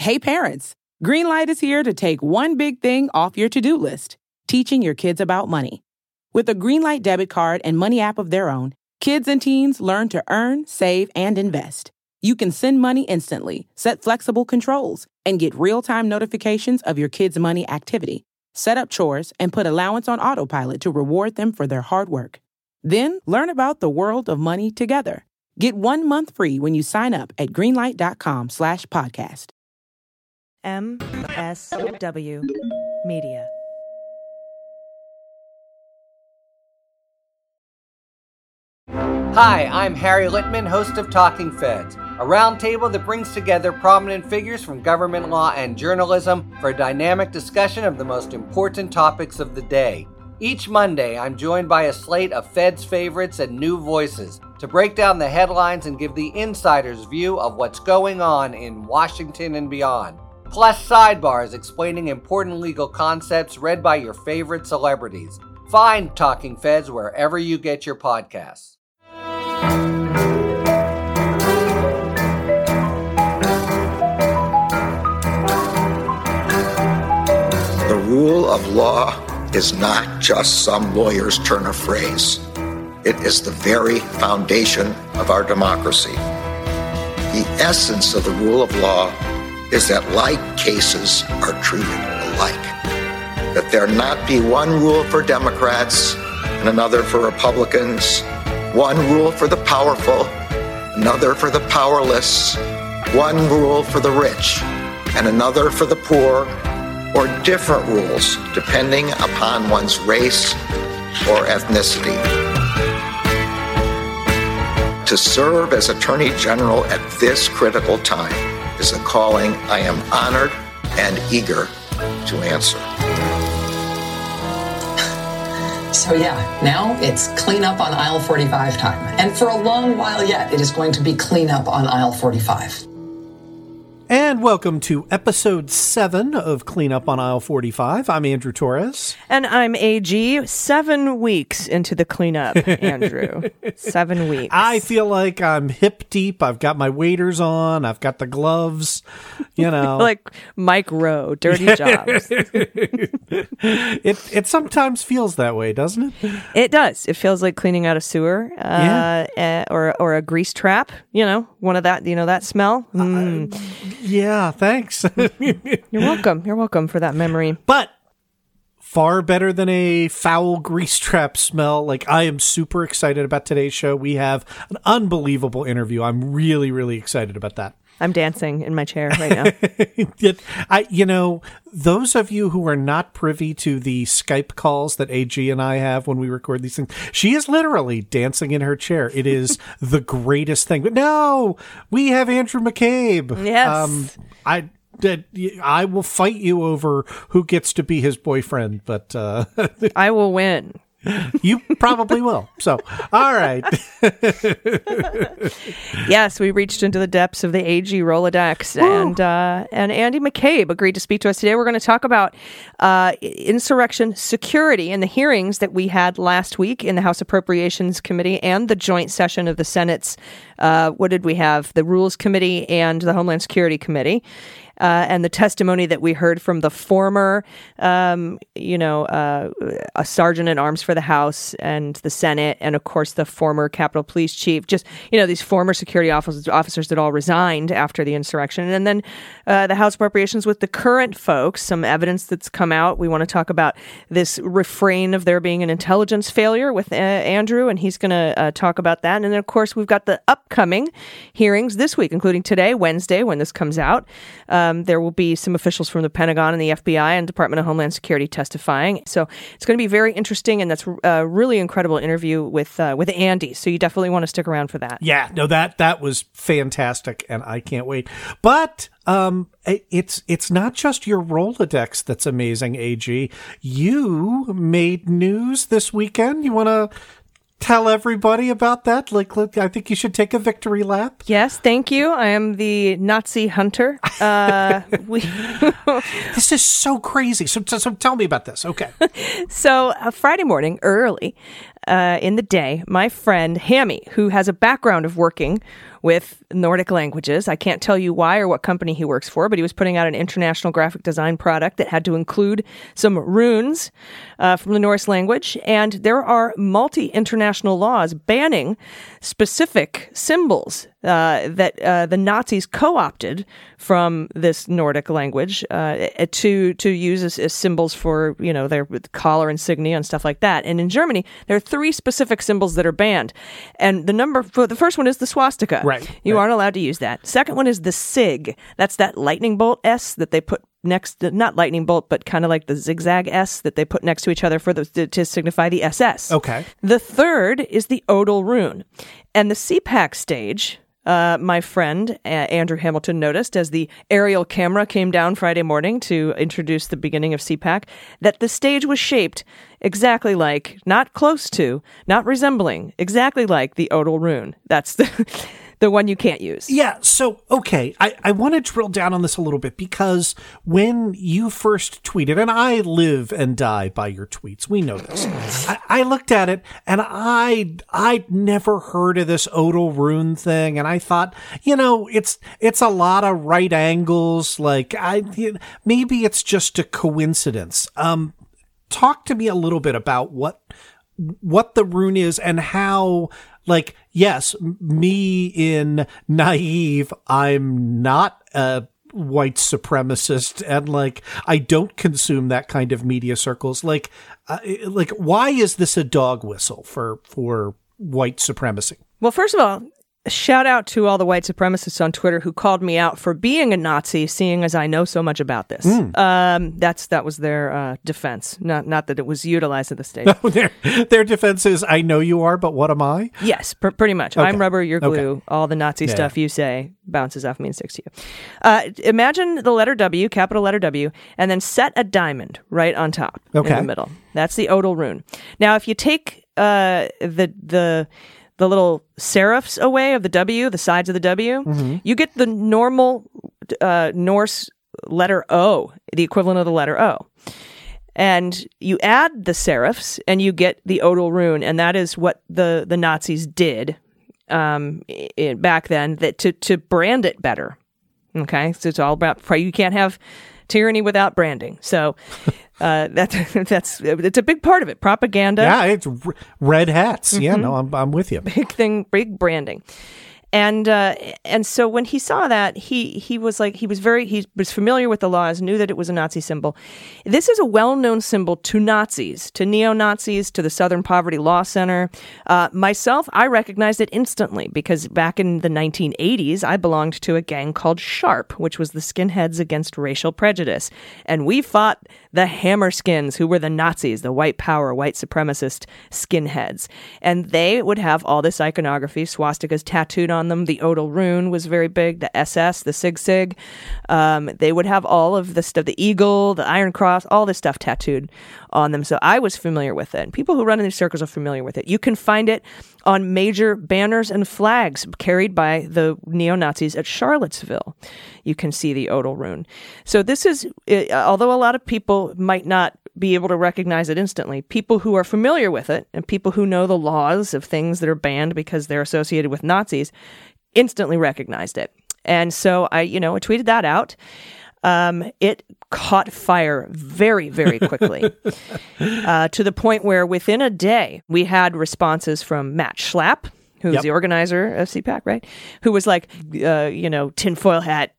Hey parents, Greenlight is here to take one big thing off your to-do list, teaching your kids about money. With a Greenlight debit card and money app of their own, kids and teens learn to earn, save, and invest. You can send money instantly, set flexible controls, and get real-time notifications of your kids' money activity. Set up chores and put allowance on autopilot to reward them for their hard work. Then learn about the world of money together. Get 1 month free when you sign up at greenlight.com/podcast. MSW Media. Hi, I'm Harry Litman, host of Talking Feds, a roundtable that brings together prominent figures from government law and journalism for a dynamic discussion of the most important topics of the day. Each Monday, I'm joined by a slate of Feds favorites and new voices to break down the headlines and give the insider's view of what's going on in Washington and beyond. Plus sidebars explaining important legal concepts read by your favorite celebrities. Find Talking Feds wherever you get your podcasts. The rule of law is not just some lawyer's turn of phrase. It is the very foundation of our democracy. The essence of the rule of law is that like cases are treated alike. That there not be one rule for Democrats and another for Republicans, one rule for the powerful, another for the powerless, one rule for the rich and another for the poor, or different rules depending upon one's race or ethnicity. To serve as Attorney General at this critical time is a calling I am honored and eager to answer. So now it's cleanup on aisle 45 time. And for a long while yet, it is going to be cleanup on aisle 45. And welcome to episode 7 of Cleanup on Aisle 45. I'm Andrew Torres. And I'm AG. 7 weeks into the cleanup, Andrew. 7 weeks. I feel like I'm hip deep. I've got my waders on. I've got the gloves, like Mike Rowe, Dirty Jobs. It sometimes feels that way, doesn't it? It does. It feels like cleaning out a sewer or a grease trap. One of that, that smell. Yeah, thanks. You're welcome. You're welcome for that memory. But far better than a foul grease trap smell. Like, I am super excited about today's show. We have an unbelievable interview. I'm really, really excited about that. I'm dancing in my chair right now. Those of you who are not privy to the Skype calls that AG and I have when we record these things, she is literally dancing in her chair. It is the greatest thing. But no, we have Andrew McCabe. Yes. I will fight you over who gets to be his boyfriend, but I will win. You probably will. So, all right. Yes, we reached into the depths of the AG Rolodex, and Andy McCabe agreed to speak to us today. We're going to talk about insurrection security and the hearings that we had last week in the House Appropriations Committee and the joint session of the Senate's, what did we have? The Rules Committee and the Homeland Security Committee. And the testimony that we heard from the former, a sergeant in arms for the House and the Senate, and of course the former Capitol Police Chief, just, these former security officers that all resigned after the insurrection. And then the House Appropriations with the current folks, some evidence that's come out. We want to talk about this refrain of there being an intelligence failure with Andrew, and he's going to talk about that. And then, of course, we've got the upcoming hearings this week, including today, Wednesday, when this comes out. There will be some officials from the Pentagon and the FBI and Department of Homeland Security testifying. So it's going to be very interesting, and that's a really incredible interview with Andy. So you definitely want to stick around for that. Yeah, no, that was fantastic, and I can't wait. But it's not just your Rolodex that's amazing, AG. You made news this weekend. You want to tell everybody about that? I think you should take a victory lap. Yes, thank you. I am the Nazi hunter. This is so crazy. So tell me about this. Okay. So Friday morning, early in the day, my friend Hammy, who has a background of working with Nordic languages. I can't tell you why or what company he works for, but he was putting out an international graphic design product that had to include some runes from the Norse language. And there are multi-international laws banning specific symbols that the Nazis co-opted from this Nordic language to use as symbols for, their collar insignia and stuff like that. And in Germany, there are 3 specific symbols that are banned. And the first one is the swastika. Right. You aren't allowed to use that. Second one is the sig. That's that lightning bolt S that they put next, not lightning bolt, but kind of like the zigzag S that they put next to each other to signify the SS. Okay. The third is the Odal rune. And the CPAC stage, my friend Andrew Hamilton noticed as the aerial camera came down Friday morning to introduce the beginning of CPAC, that the stage was shaped exactly like, not close to, not resembling, exactly like the Odal rune. That's the one you can't use. Yeah, so, okay, I want to drill down on this a little bit because when you first tweeted, and I live and die by your tweets, we know this, I looked at it and I'd never heard of this Odal rune thing, and I thought, it's a lot of right angles, maybe it's just a coincidence. Talk to me a little bit about what the rune is and how, yes, me in naive, I'm not a white supremacist and I don't consume that kind of media circles. Why is this a dog whistle for white supremacy? Well, first of all, shout out to all the white supremacists on Twitter who called me out for being a Nazi, seeing as I know so much about this. That was their defense, not that it was utilized at the stage. Their defense is, I know you are, but what am I? Yes, pretty much. Okay. I'm rubber, you're glue. Okay. All the Nazi stuff you say bounces off me and sticks to you. Imagine the letter W, capital letter W, and then set a diamond right on top in the middle. That's the Odal rune. Now, if you take the little serifs away of the W, the sides of the W, you get the normal Norse letter O, the equivalent of the letter O. And you add the serifs and you get the Odal rune, and that is what the Nazis did back then to brand it better. Okay, so it's all about, you can't have tyranny without branding. So it's a big part of it. Propaganda. Yeah, it's red hats. Yeah, no, I'm with you. Big thing, big branding. And so when he saw that, he was familiar with the laws, knew that it was a Nazi symbol. This is a well-known symbol to Nazis, to neo-Nazis, to the Southern Poverty Law Center. Myself, I recognized it instantly because back in the 1980s, I belonged to a gang called SHARP, which was the Skinheads Against Racial Prejudice. And we fought the Hammerskins, who were the Nazis, the white power, white supremacist skinheads. And they would have all this iconography, swastikas tattooed on them. The Odal rune was very big, the SS, the Sig. They would have all of the stuff, the eagle, the Iron Cross, all this stuff tattooed on them. So I was familiar with it. And people who run in these circles are familiar with it. You can find it on major banners and flags carried by the neo-Nazis at Charlottesville. You can see the Odal rune. So this is, although a lot of people might not be able to recognize it instantly, people who are familiar with it and people who know the laws of things that are banned because they're associated with Nazis instantly recognized it. And so I tweeted that out. It caught fire very, very quickly to the point where within a day we had responses from Matt Schlapp, who's the organizer of CPAC, right? Who was like, tinfoil hat,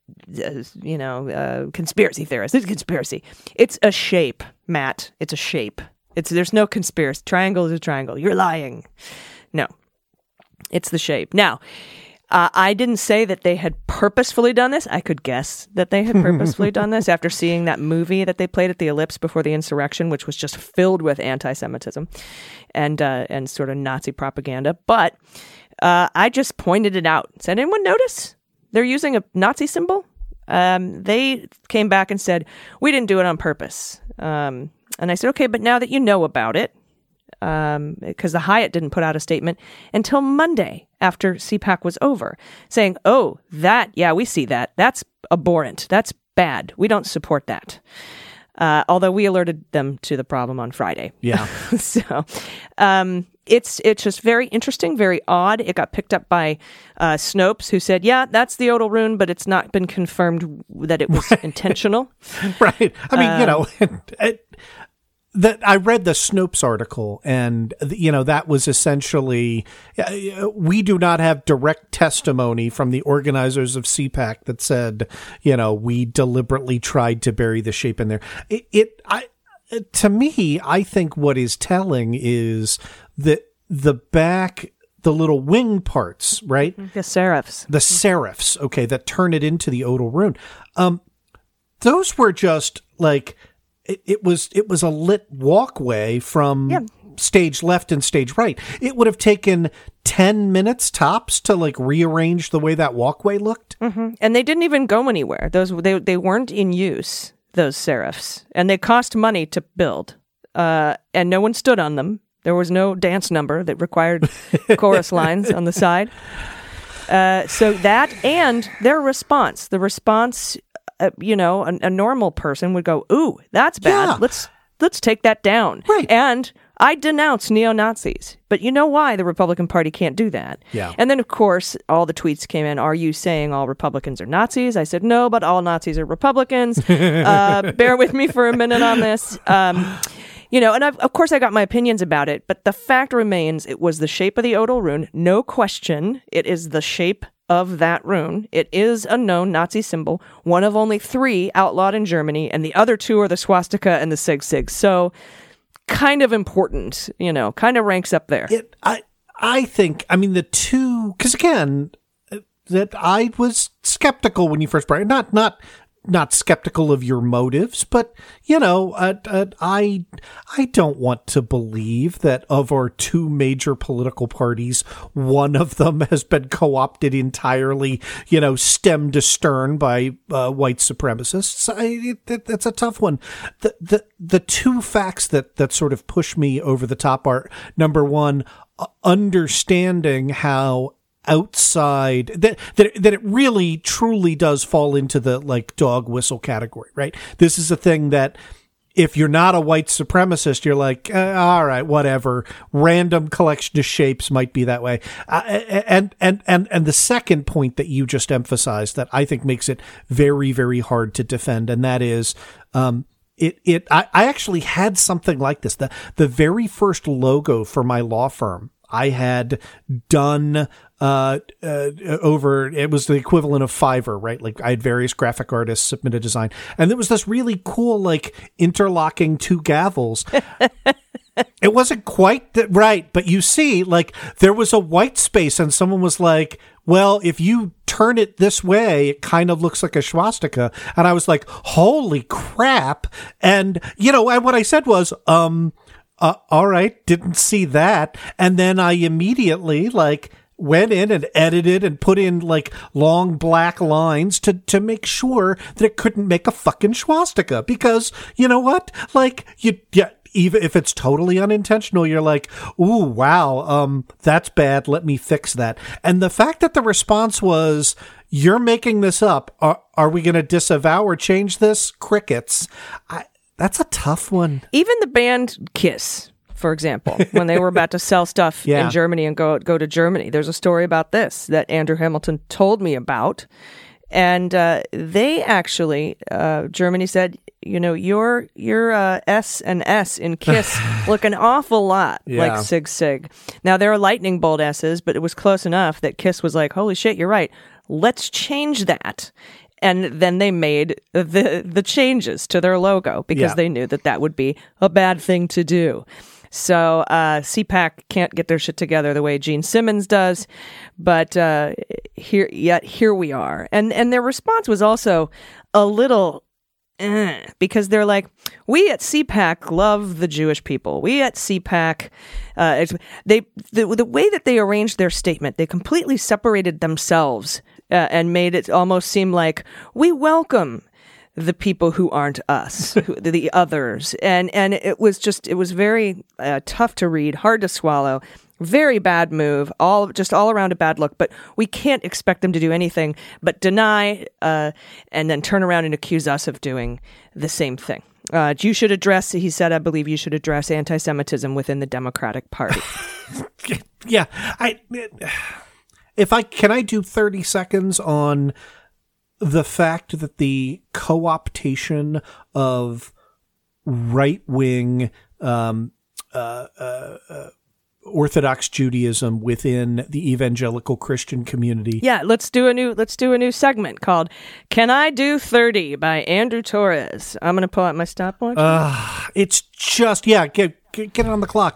conspiracy theorist. It's a conspiracy. It's a shape, Matt. It's a shape. There's no conspiracy. Triangle is a triangle. You're lying. No, it's the shape. Now, I didn't say that they had purposefully done this. I could guess that they had purposefully done this after seeing that movie that they played at the Ellipse before the insurrection, which was just filled with anti-Semitism and sort of Nazi propaganda. But I just pointed it out. Said, anyone notice they're using a Nazi symbol? They came back and said, we didn't do it on purpose. And I said, okay, but now that you know about it, because the Hyatt didn't put out a statement until Monday after CPAC was over, saying, we see that. That's abhorrent. That's bad. We don't support that. Although we alerted them to the problem on Friday. Yeah. So, it's just very interesting, very odd. It got picked up by Snopes, who said, yeah, that's the Odal Rune, but it's not been confirmed that it was intentional. Right. I mean, that I read the Snopes article, and that was essentially, we do not have direct testimony from the organizers of CPAC that said, we deliberately tried to bury the shape in there. To me, I think what is telling is that the little wing parts, right? The serifs, okay, that turn it into the Odal Rune. Those were just like, it was a lit walkway from stage left and stage right. It would have taken 10 minutes tops to like rearrange the way that walkway looked. Mm-hmm. And they didn't even go anywhere. They weren't in use, those serifs, and they cost money to build. And no one stood on them. There was no dance number that required chorus lines on the side. So that and their response, the response, a normal person would go, "Ooh, that's bad. Yeah. Let's take that down." Right. And I denounce neo-Nazis. But you know why the Republican Party can't do that? Yeah. And then, of course, all the tweets came in, are you saying all Republicans are Nazis? I said, no, but all Nazis are Republicans. Bear with me for a minute on this. And of course I got my opinions about it, but the fact remains it was the shape of the Odal Rune. No question, it is the shape of that rune. It is a known Nazi symbol, one of only 3 outlawed in Germany, and the other 2 are the swastika and the sig. So kind of important, kind of ranks up there. I think, the two, because again, that I was skeptical when you first brought it, not skeptical of your motives, but I don't want to believe that of our 2 major political parties, one of them has been co-opted entirely, stem to stern by white supremacists. That's a tough one. The 2 facts that sort of push me over the top are, number one, understanding how outside that it really truly does fall into the like dog whistle category, right? This is a thing that if you're not a white supremacist, you're like, all right, whatever. Random collection of shapes might be that way. And the second point that you just emphasized that I think makes it very, very hard to defend, and that is, I actually had something like this. The very first logo for my law firm I had done over, it was the equivalent of Fiverr, right? Like I had various graphic artists submit a design, and there was this really cool, like interlocking 2 gavels. It wasn't quite right, but you see, like there was a white space and someone was like, well, if you turn it this way, it kind of looks like a swastika. And I was like, holy crap. And, and what I said was, all right, didn't see that. And then I immediately went in and edited and put in long black lines to make sure that it couldn't make a fucking swastika. Because you know what? Even if it's totally unintentional, you're like, ooh, wow, that's bad. Let me fix that. And the fact that the response was, you're making this up. Are we going to disavow or change this? Crickets. That's a tough one. Even the band Kiss, for example, when they were about to sell stuff in Germany and go to Germany, there's a story about this that Andrew Hamilton told me about. And they actually, Germany said, your S and S in Kiss look an awful lot like Sig. Now, there are lightning bolt S's, but it was close enough that Kiss was like, holy shit, you're right. Let's change that. And then they made the changes to their logo because they knew that would be a bad thing to do. So CPAC can't get their shit together the way Gene Simmons does, but here we are. And their response was also a little because they're like, we at CPAC love the Jewish people. We at CPAC, the way that they arranged their statement, they completely separated themselves and made it almost seem like we welcome the people who aren't us, the others. And it was very tough to read, hard to swallow. Very bad move, all around a bad look, but we can't expect them to do anything but deny and then turn around and accuse us of doing the same thing. You should address, he said, I believe you should address anti-Semitism within the Democratic Party. Yeah. Can I do 30 seconds on the fact that the co-optation of right-wing Orthodox Judaism within the evangelical Christian community. Yeah, let's do a new segment called "Can I Do 30" by Andrew Torres. I'm going to pull out my stopwatch. It's just get it on the clock.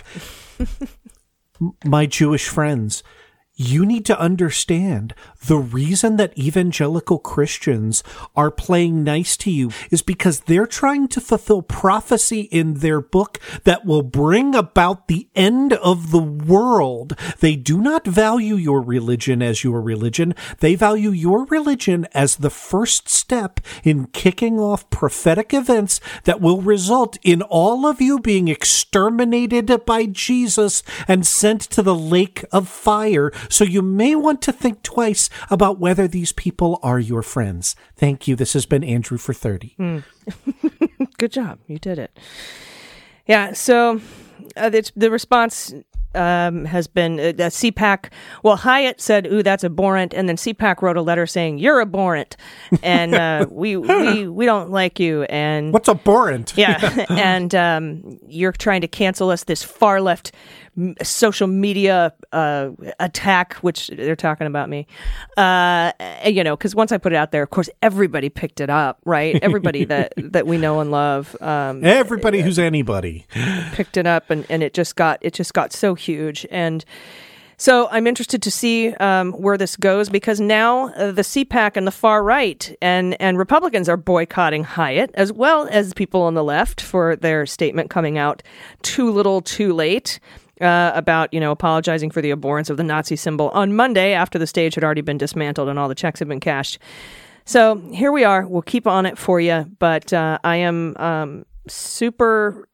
My Jewish friends, you need to understand the reason that evangelical Christians are playing nice to you is because they're trying to fulfill prophecy in their book that will bring about the end of the world. They do not value your religion as your religion. They value your religion as the first step in kicking off prophetic events that will result in all of you being exterminated by Jesus and sent to the lake of fire. So you may want to think twice about whether these people are your friends. Thank you. This has been Andrew for 30. Good job. You did it. Yeah. So the response has been CPAC. Well, Hyatt said, "Ooh, that's abhorrent," and then CPAC wrote a letter saying, "You're abhorrent, and we don't like you." And what's abhorrent? Yeah, and you're trying to cancel us. This far left social media attack, which they're talking about me. Because once I put it out there, of course, everybody picked it up, right? Everybody that we know and love. Everybody who's anybody picked it up, and it just got so huge. And so I'm interested to see where this goes, because now the CPAC and the far right and Republicans are boycotting Hyatt, as well as people on the left, for their statement coming out too little, too late. About, apologizing for the abhorrence of the Nazi symbol on Monday after the stage had already been dismantled and all the checks had been cashed. So here we are. We'll keep on it for you. But I am super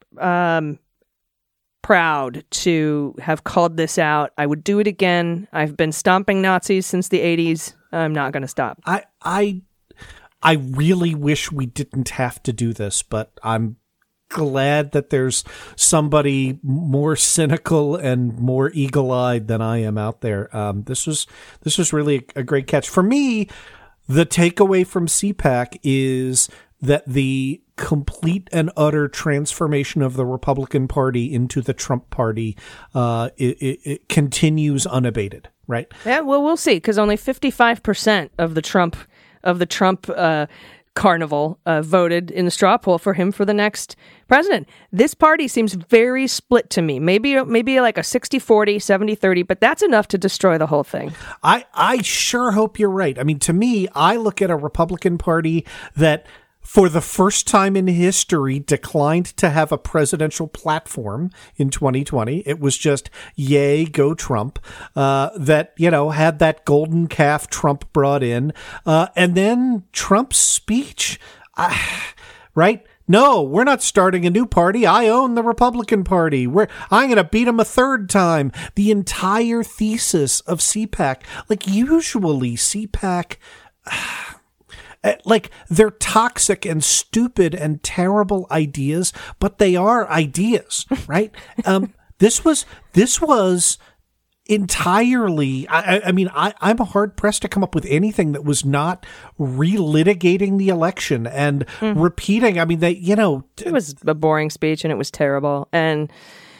proud to have called this out. I would do it again. I've been stomping Nazis since the 80s. I'm not going to stop. I really wish we didn't have to do this, but I'm glad that there's somebody more cynical and more eagle-eyed than I am out there. This was really a great catch. For me, the takeaway from CPAC is that the complete and utter transformation of the Republican Party into the Trump Party it continues unabated, right? Yeah, well, we'll see, because only 55% of the Trump carnival voted in the straw poll for him for the next president. This party seems very split to me. Maybe like a 60-40, 70-30, but that's enough to destroy the whole thing. I sure hope you're right. I mean, to me, I look at a Republican Party that for the first time in history declined to have a presidential platform in 2020. It was just, yay, go Trump, that, had that golden calf Trump brought in. And then Trump's speech, right? No, we're not starting a new party. I own the Republican Party. I'm going to beat him a third time. The entire thesis of CPAC, like usually CPAC, like they're toxic and stupid and terrible ideas, but they are ideas, right? This was entirely, I'm hard pressed to come up with anything that was not relitigating the election and repeating. I mean, it was a boring speech and it was terrible. And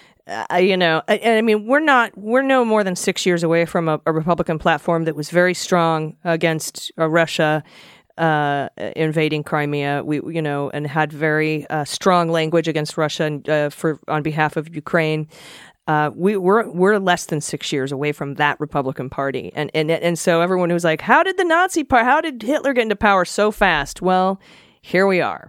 we're no more than 6 years away from a Republican platform that was very strong against Russia invading Crimea, and had very strong language against Russia and on behalf of Ukraine. We're less than 6 years away from that Republican Party, and so everyone who's like, how did Hitler get into power so fast? Well, here we are.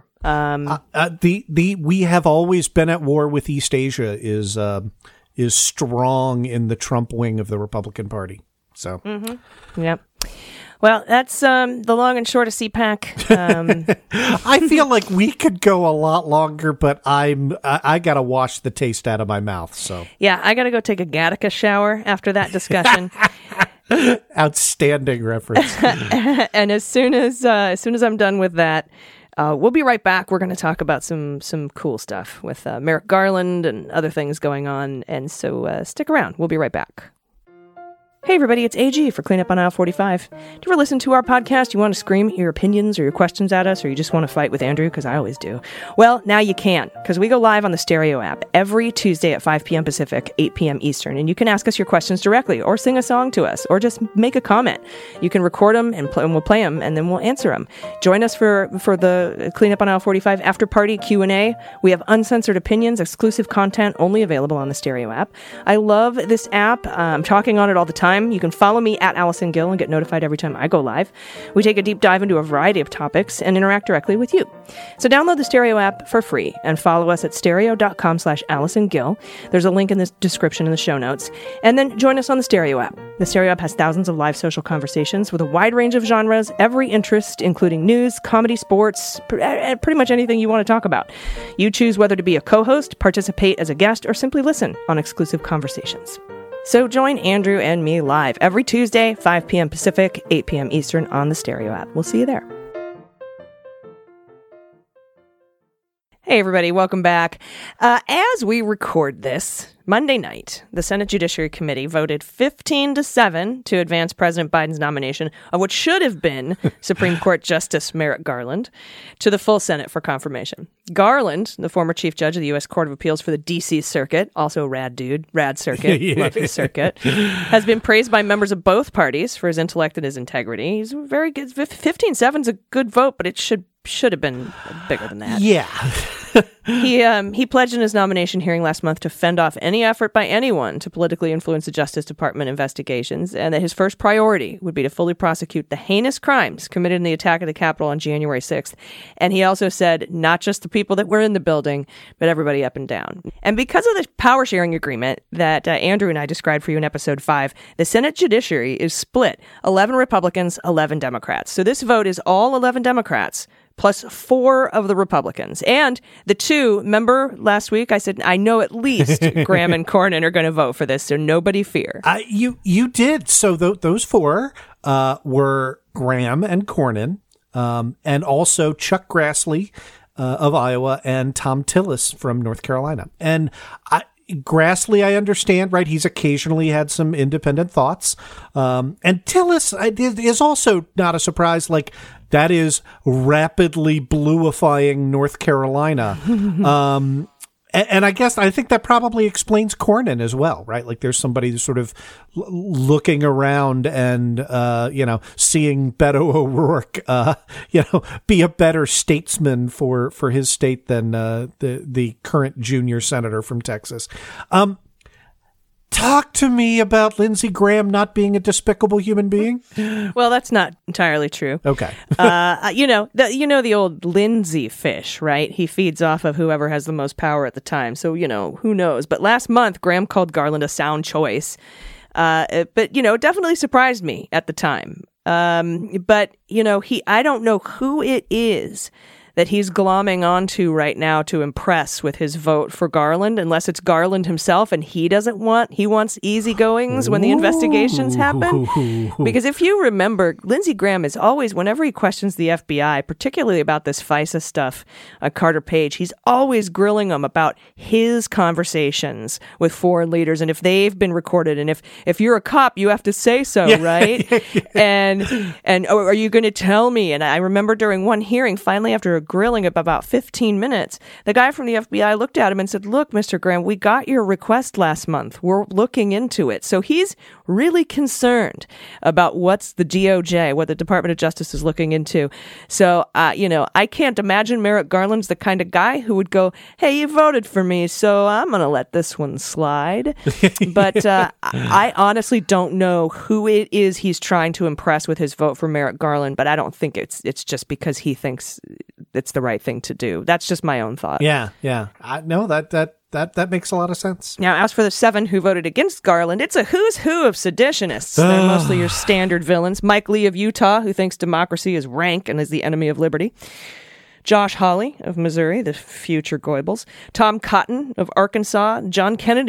We have always been at war with East Asia is strong in the Trump wing of the Republican Party. So, Yep. Well, that's the long and short of CPAC. I feel like we could go a lot longer, but I gotta wash the taste out of my mouth. So yeah, I gotta go take a Gattaca shower after that discussion. Outstanding reference. And as soon as I'm done with that, We'll be right back. We're going to talk about some cool stuff with Merrick Garland and other things going on. And so stick around. We'll be right back. Hey everybody, it's AG for Cleanup on Aisle 45. Do you ever listen to our podcast? You want to scream your opinions or your questions at us, or you just want to fight with Andrew? Because I always do. Well, now you can, because we go live on the Stereo app every Tuesday at 5 p.m. Pacific, 8 p.m. Eastern, and you can ask us your questions directly, or sing a song to us, or just make a comment. You can record them, and we'll play them, and then we'll answer them. Join us for the Cleanup on Aisle 45 after party Q&A. We have uncensored opinions, exclusive content, only available on the Stereo app. I love this app. I'm talking on it all the time. You can follow me at Allison Gill and get notified every time I go live. We take a deep dive into a variety of topics and interact directly with you. So download the Stereo app for free and follow us at stereo.com/Allison Gill. There's a link in the description in the show notes. And then join us on the Stereo app. The Stereo app has thousands of live social conversations with a wide range of genres, every interest, including news, comedy, sports, pretty much anything you want to talk about. You choose whether to be a co-host, participate as a guest, or simply listen on exclusive conversations. So join Andrew and me live every Tuesday, 5 p.m. Pacific, 8 p.m. Eastern on the Stereo app. We'll see you there. Hey, everybody. Welcome back. As we record this, Monday night, the Senate Judiciary Committee voted 15-7 to advance President Biden's nomination of what should have been Supreme Court Justice Merrick Garland to the full Senate for confirmation. Garland, the former Chief Judge of the U.S. Court of Appeals for the D.C. Circuit, also rad dude, rad circuit, love his circuit, has been praised by members of both parties for his intellect and his integrity. He's very good. 15-7 is a good vote, but it should have been bigger than that. Yeah. He pledged in his nomination hearing last month to fend off any effort by anyone to politically influence the Justice Department investigations, and that his first priority would be to fully prosecute the heinous crimes committed in the attack of the Capitol on January 6th. And he also said not just the people that were in the building, but everybody up and down. And because of the power sharing agreement that Andrew and I described for you in episode 5, the Senate Judiciary is split 11 Republicans, 11 Democrats. So this vote is all 11 Democrats plus 4 of the Republicans. And the 2, remember last week I said, I know at least Graham and Cornyn are going to vote for this, so nobody fear. You did. So those 4 were Graham and Cornyn, and also Chuck Grassley of Iowa and Thom Tillis from North Carolina. And Grassley, I understand, right? He's occasionally had some independent thoughts. And Tillis is also not a surprise. Like, that is rapidly bluifying North Carolina. And I think that probably explains Cornyn as well, right? Like, there's somebody who's sort of looking around and, seeing Beto O'Rourke, be a better statesman for his state than the current junior senator from Texas. Talk to me about Lindsey Graham not being a despicable human being. Well, that's not entirely true. Okay. The old Lindsey fish, right? He feeds off of whoever has the most power at the time. So, who knows? But last month, Graham called Garland a sound choice. But it definitely surprised me at the time. I don't know who it is that he's glomming onto right now to impress with his vote for Garland, unless it's Garland himself and he wants easygoings when the investigations happen. Because if you remember, Lindsey Graham is always, whenever he questions the FBI, particularly about this FISA stuff, Carter Page, he's always grilling them about his conversations with foreign leaders and if they've been recorded. And if you're a cop, you have to say so, right? And are you going to tell me? And I remember during one hearing, finally after a grilling of about 15 minutes, the guy from the FBI looked at him and said, "Look, Mr. Graham, we got your request last month. We're looking into it." So he's really concerned about what's the DOJ, what the Department of Justice is looking into. So, I can't imagine Merrick Garland's the kind of guy who would go, "Hey, you voted for me, so I'm going to let this one slide." But I honestly don't know who it is he's trying to impress with his vote for Merrick Garland, but I don't think it's just because he thinks it's the right thing to do. That's just my own thought. Yeah. No, that makes a lot of sense. Now, as for the 7 who voted against Garland, it's a who's who of seditionists. They're mostly your standard villains. Mike Lee of Utah, who thinks democracy is rank and is the enemy of liberty. Josh Hawley of Missouri, the future Goebbels. Tom Cotton of Arkansas. John Kennedy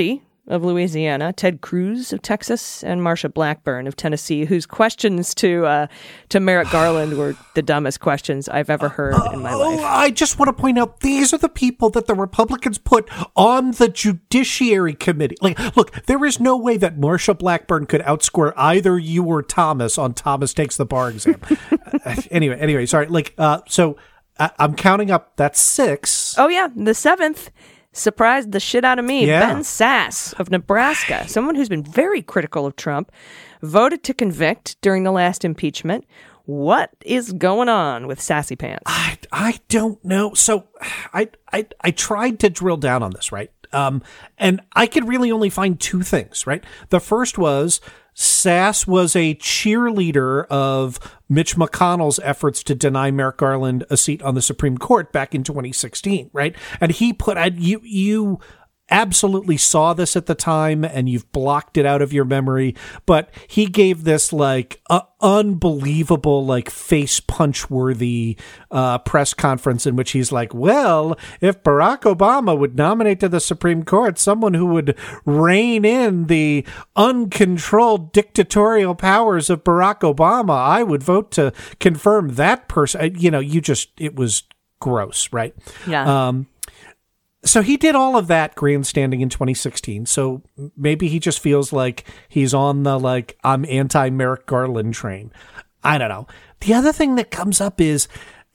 of Louisiana, Ted Cruz of Texas, and Marsha Blackburn of Tennessee, whose questions to Merrick Garland were the dumbest questions I've ever heard in my life. I just want to point out, these are the people that the Republicans put on the Judiciary Committee. Like, look, there is no way that Marsha Blackburn could outscore either you or Thomas on Thomas Takes the Bar exam. Anyway, sorry. So I'm counting up. That's 6. Oh, yeah. The 7th surprised the shit out of me. Yeah. Ben Sasse of Nebraska, someone who's been very critical of Trump, voted to convict during the last impeachment. What is going on with Sassy Pants? I don't know. So I tried to drill down on this, right? And I could really only find 2 things, right? The first was Sasse was a cheerleader of Mitch McConnell's efforts to deny Merrick Garland a seat on the Supreme Court back in 2016, right? And he put you absolutely saw this at the time and you've blocked it out of your memory, but he gave this unbelievable, face punch worthy press conference in which he's like, well, if Barack Obama would nominate to the Supreme Court someone who would rein in the uncontrolled dictatorial powers of Barack Obama, I would vote to confirm that person. It was gross, right? Yeah. So he did all of that grandstanding in 2016. So maybe he just feels like he's on the, I'm anti-Merrick Garland train. I don't know. The other thing that comes up is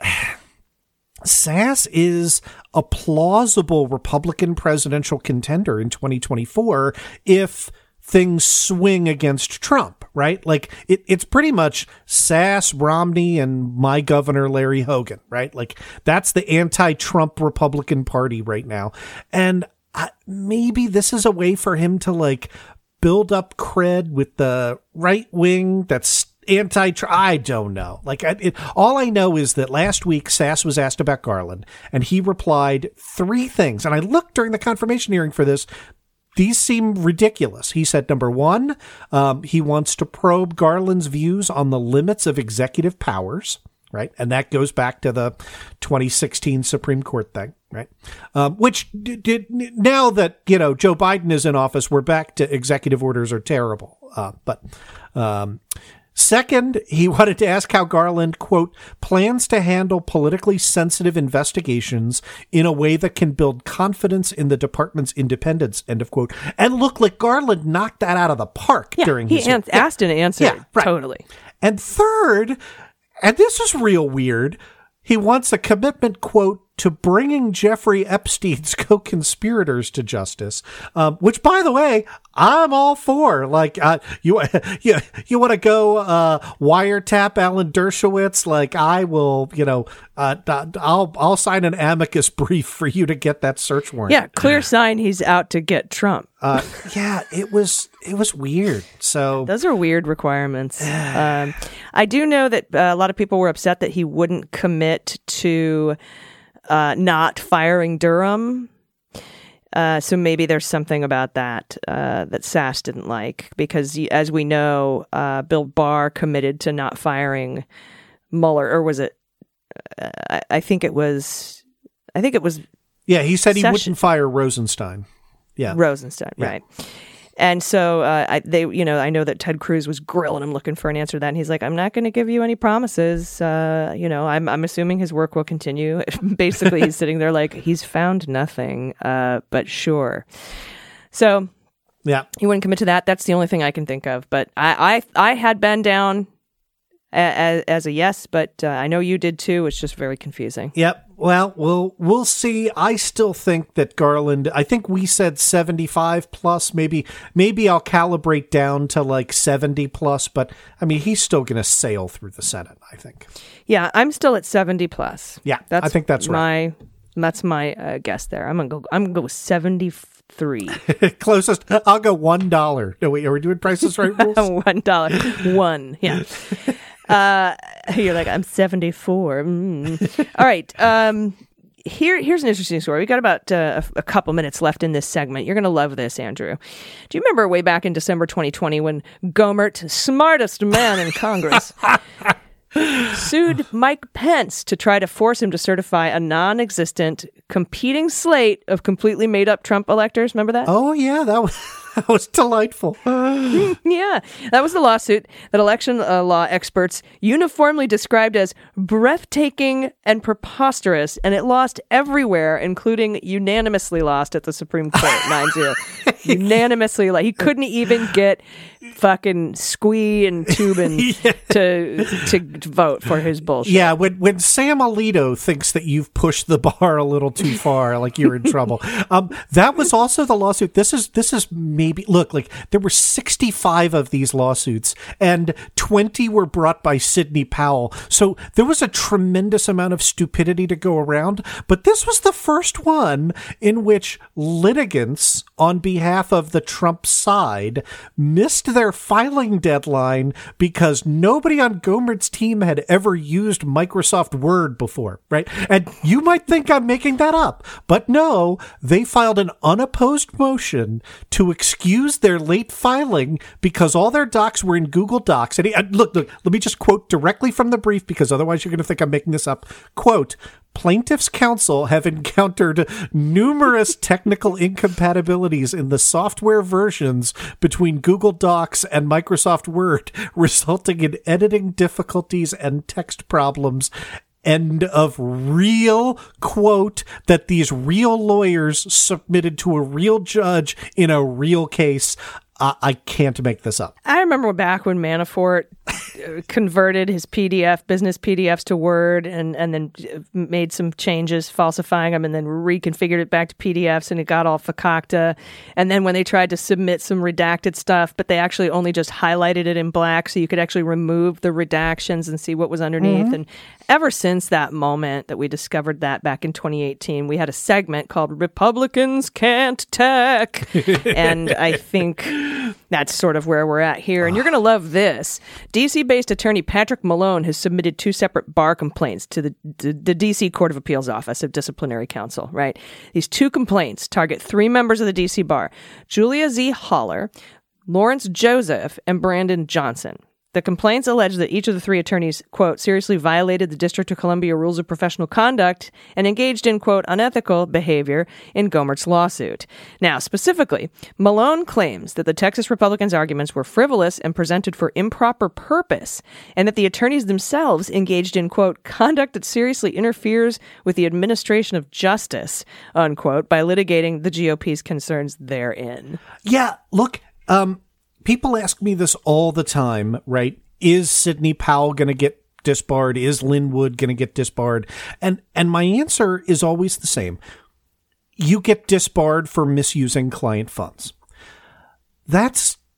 Sasse is a plausible Republican presidential contender in 2024 if things swing against Trump, right? It's pretty much Sasse, Romney, and my governor, Larry Hogan, right? That's the anti-Trump Republican Party right now. And maybe this is a way for him to build up cred with the right wing that's anti-Trump. I don't know. All I know is that last week Sasse was asked about Garland and he replied 3 things. And I looked during the confirmation hearing for this. These seem ridiculous. He said, number 1, he wants to probe Garland's views on the limits of executive powers, right? And that goes back to the 2016 Supreme Court thing, right? Which did now that, Joe Biden is in office, we're back to executive orders are terrible. Second, he wanted to ask how Garland, quote, plans to handle politically sensitive investigations in a way that can build confidence in the department's independence, end of quote. And look, Garland knocked that out of the park during his... He asked and answered, right. Totally. And third, and this is real weird, he wants a commitment, quote, to bringing Jeffrey Epstein's co-conspirators to justice, which, by the way, I'm all for. You want to go wiretap Alan Dershowitz? I will. I'll sign an amicus brief for you to get that search warrant. Yeah, clear sign he's out to get Trump. Yeah, it was weird. So those are weird requirements. I do know that a lot of people were upset that he wouldn't commit to not firing Durham. So maybe there's something about that that Sasse didn't like, because as we know, Bill Barr committed to not firing Mueller, or was it? I think it was. Yeah, he said he wouldn't fire Rosenstein. Yeah, Rosenstein, yeah. Right. And so I know that Ted Cruz was grilling him looking for an answer to that. And he's like, I'm not going to give you any promises. I'm assuming his work will continue. Basically, he's sitting there like he's found nothing, but sure. So yeah, he wouldn't commit to that. That's the only thing I can think of. But I had Ben down as a yes, but I know you did too. It's just very confusing. Yep. Well, we'll see. I still think that Garland, I think we said 75 plus, maybe I'll calibrate down to 70 plus, but I mean, he's still going to sail through the Senate, I think. Yeah, I'm still at 70 plus. Yeah, I think that's right. That's my guess there. I'm gonna go with 73. Closest. I'll go $1. No, wait, are we doing Prices Right rules? $1. 1. Yeah. You're like, I'm 74. All right. Here's an interesting story. We got about a couple minutes left in this segment. You're going to love this, Andrew. Do you remember way back in December 2020 when Gohmert, smartest man in Congress, sued Mike Pence to try to force him to certify a non-existent competing slate of completely made-up Trump electors. Remember that? Oh, yeah, that was delightful. Yeah, that was the lawsuit that election law experts uniformly described as breathtaking and preposterous, and it lost everywhere, including unanimously lost at the Supreme Court, 9-0. Unanimously, he couldn't even get fucking Squee and Tubin to vote for his bullshit. Yeah, when Sam Alito thinks that you've pushed the bar a little too far, you're in trouble. That was also the lawsuit. This is maybe, look, there were 65 of these lawsuits and 20 were brought by Sidney Powell. So there was a tremendous amount of stupidity to go around, but this was the first one in which litigants on behalf of the Trump side missed their filing deadline because nobody on Gohmert's team had ever used Microsoft Word before, right? And you might think I'm making that up, but no, they filed an unopposed motion to excuse their late filing because all their docs were in Google Docs. And look, let me just quote directly from the brief because otherwise you're going to think I'm making this up. Quote, plaintiffs' counsel have encountered numerous technical incompatibilities in the software versions between Google Docs and Microsoft Word, resulting in editing difficulties and text problems. End of real quote that these real lawyers submitted to a real judge in a real case. I can't make this up. I remember back when Manafort converted his business PDFs to Word and then made some changes, falsifying them, and then reconfigured it back to PDFs, and it got all fakakta. And then when they tried to submit some redacted stuff, but they actually only just highlighted it in black so you could actually remove the redactions and see what was underneath. Mm-hmm. And ever since that moment that we discovered that back in 2018, we had a segment called Republicans Can't Tech. And I think that's sort of where we're at here. And you're going to love this. D.C.-based attorney Patrick Malone has submitted 2 separate bar complaints to the D.C. Court of Appeals Office of Disciplinary Counsel, right? These 2 complaints target 3 members of the D.C. bar, Julia Z. Haller, Lawrence Joseph, and Brandon Johnson. The complaints allege that each of the 3 attorneys, quote, seriously violated the District of Columbia rules of professional conduct and engaged in, quote, unethical behavior in Gohmert's lawsuit. Now, specifically, Malone claims that the Texas Republicans' arguments were frivolous and presented for improper purpose, and that the attorneys themselves engaged in, quote, conduct that seriously interferes with the administration of justice, unquote, by litigating the GOP's concerns therein. Yeah, look, people ask me this all the time, right? Is Sidney Powell going to get disbarred? Is Lin Wood going to get disbarred? And my answer is always the same. You get disbarred for misusing client funds. There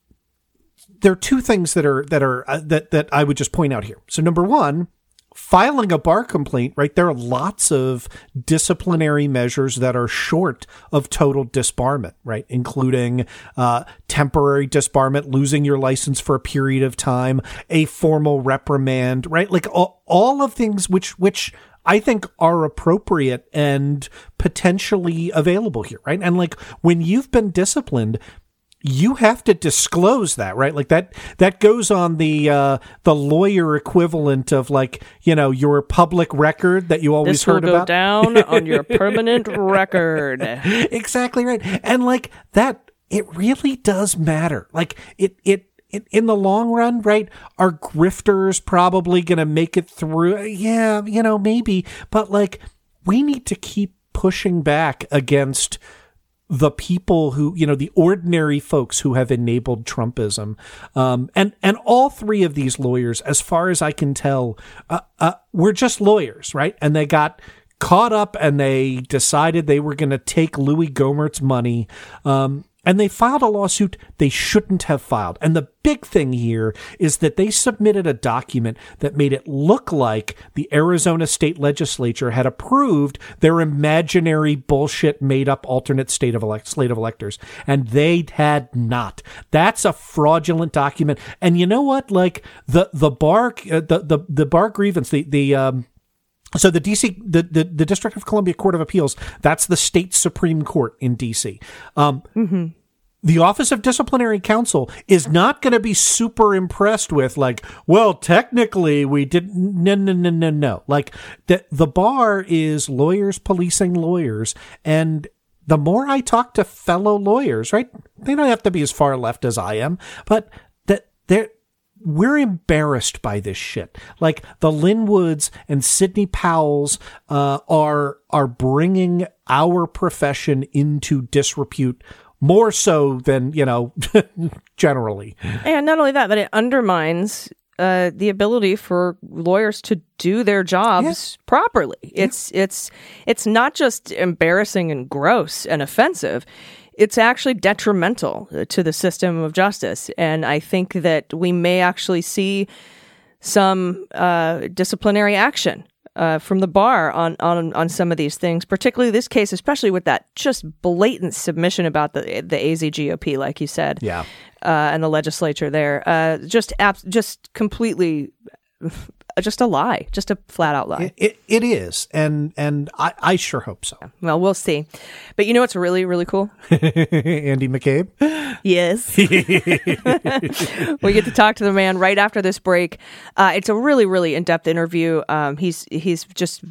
are 2 things that I would just point out here. So number 1, filing a bar complaint, right? There are lots of disciplinary measures that are short of total disbarment, right? Including temporary disbarment, losing your license for a period of time, a formal reprimand, right? All of things which I think are appropriate and potentially available here, right? And when you've been disciplined, you have to disclose that, right? That goes on the lawyer equivalent of your public record that you always heard about. This will go down on your permanent record. Exactly right. And that, it really does matter. It in the long run, right? Are grifters probably going to make it through? Yeah, maybe. But we need to keep pushing back against the people who, the ordinary folks who have enabled Trumpism. And all 3 of these lawyers, as far as I can tell, were just lawyers, right? And they got caught up and they decided they were going to take Louis Gohmert's money. And they filed a lawsuit they shouldn't have filed. And the big thing here is that they submitted a document that made it look like the Arizona state legislature had approved their imaginary bullshit made up alternate slate of electors. And they had not. That's a fraudulent document. And you know what? The bar grievance, so the DC, the District of Columbia Court of Appeals, that's the state Supreme Court in DC. the Office of Disciplinary Counsel is not going to be super impressed with, like, well, technically we didn't. No. Like, the bar is lawyers policing lawyers. And the more I talk to fellow lawyers, right? They don't have to be as far left as I am, but we're embarrassed by this shit. Like, the Linwoods and Sidney Powells are bringing our profession into disrepute more so than, generally. And not only that, but it undermines the ability for lawyers to do their jobs properly. It's not just embarrassing and gross and offensive. It's actually detrimental to the system of justice. And I think that we may actually see some disciplinary action from the bar on some of these things, particularly this case, especially with that just blatant submission about the AZ GOP, like you said, and the legislature there, just completely, just a lie, just a flat out lie. It is, and I sure hope so. Well, we'll see. But you know what's really, really cool? Andy McCabe? Yes. We get to talk to the man right after this break. It's a really, really in-depth interview. He's just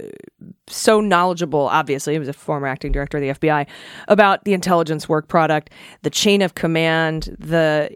so knowledgeable, obviously. He was a former acting director of the FBI, about the intelligence work product, the chain of command, that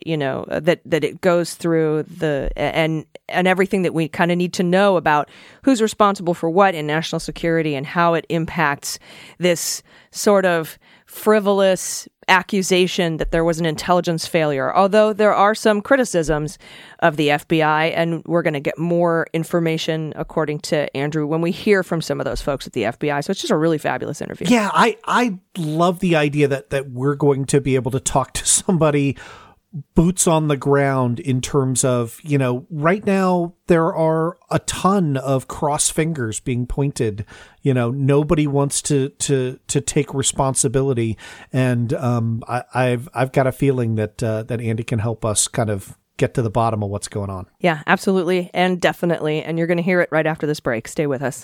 it goes through, and everything that we kind of need to know about who's responsible for what in national security and how it impacts this sort of frivolous accusation that there was an intelligence failure, although there are some criticisms of the FBI, and we're going to get more information, according to Andrew, when we hear from some of those folks at the FBI. So it's just a really fabulous interview. Yeah, I love the idea that we're going to be able to talk to somebody boots on the ground in terms of, right now there are a ton of cross fingers being pointed. Nobody wants to take responsibility. And I've got a feeling that Andy can help us kind of get to the bottom of what's going on. Yeah, absolutely. And definitely. And you're going to hear it right after this break. Stay with us.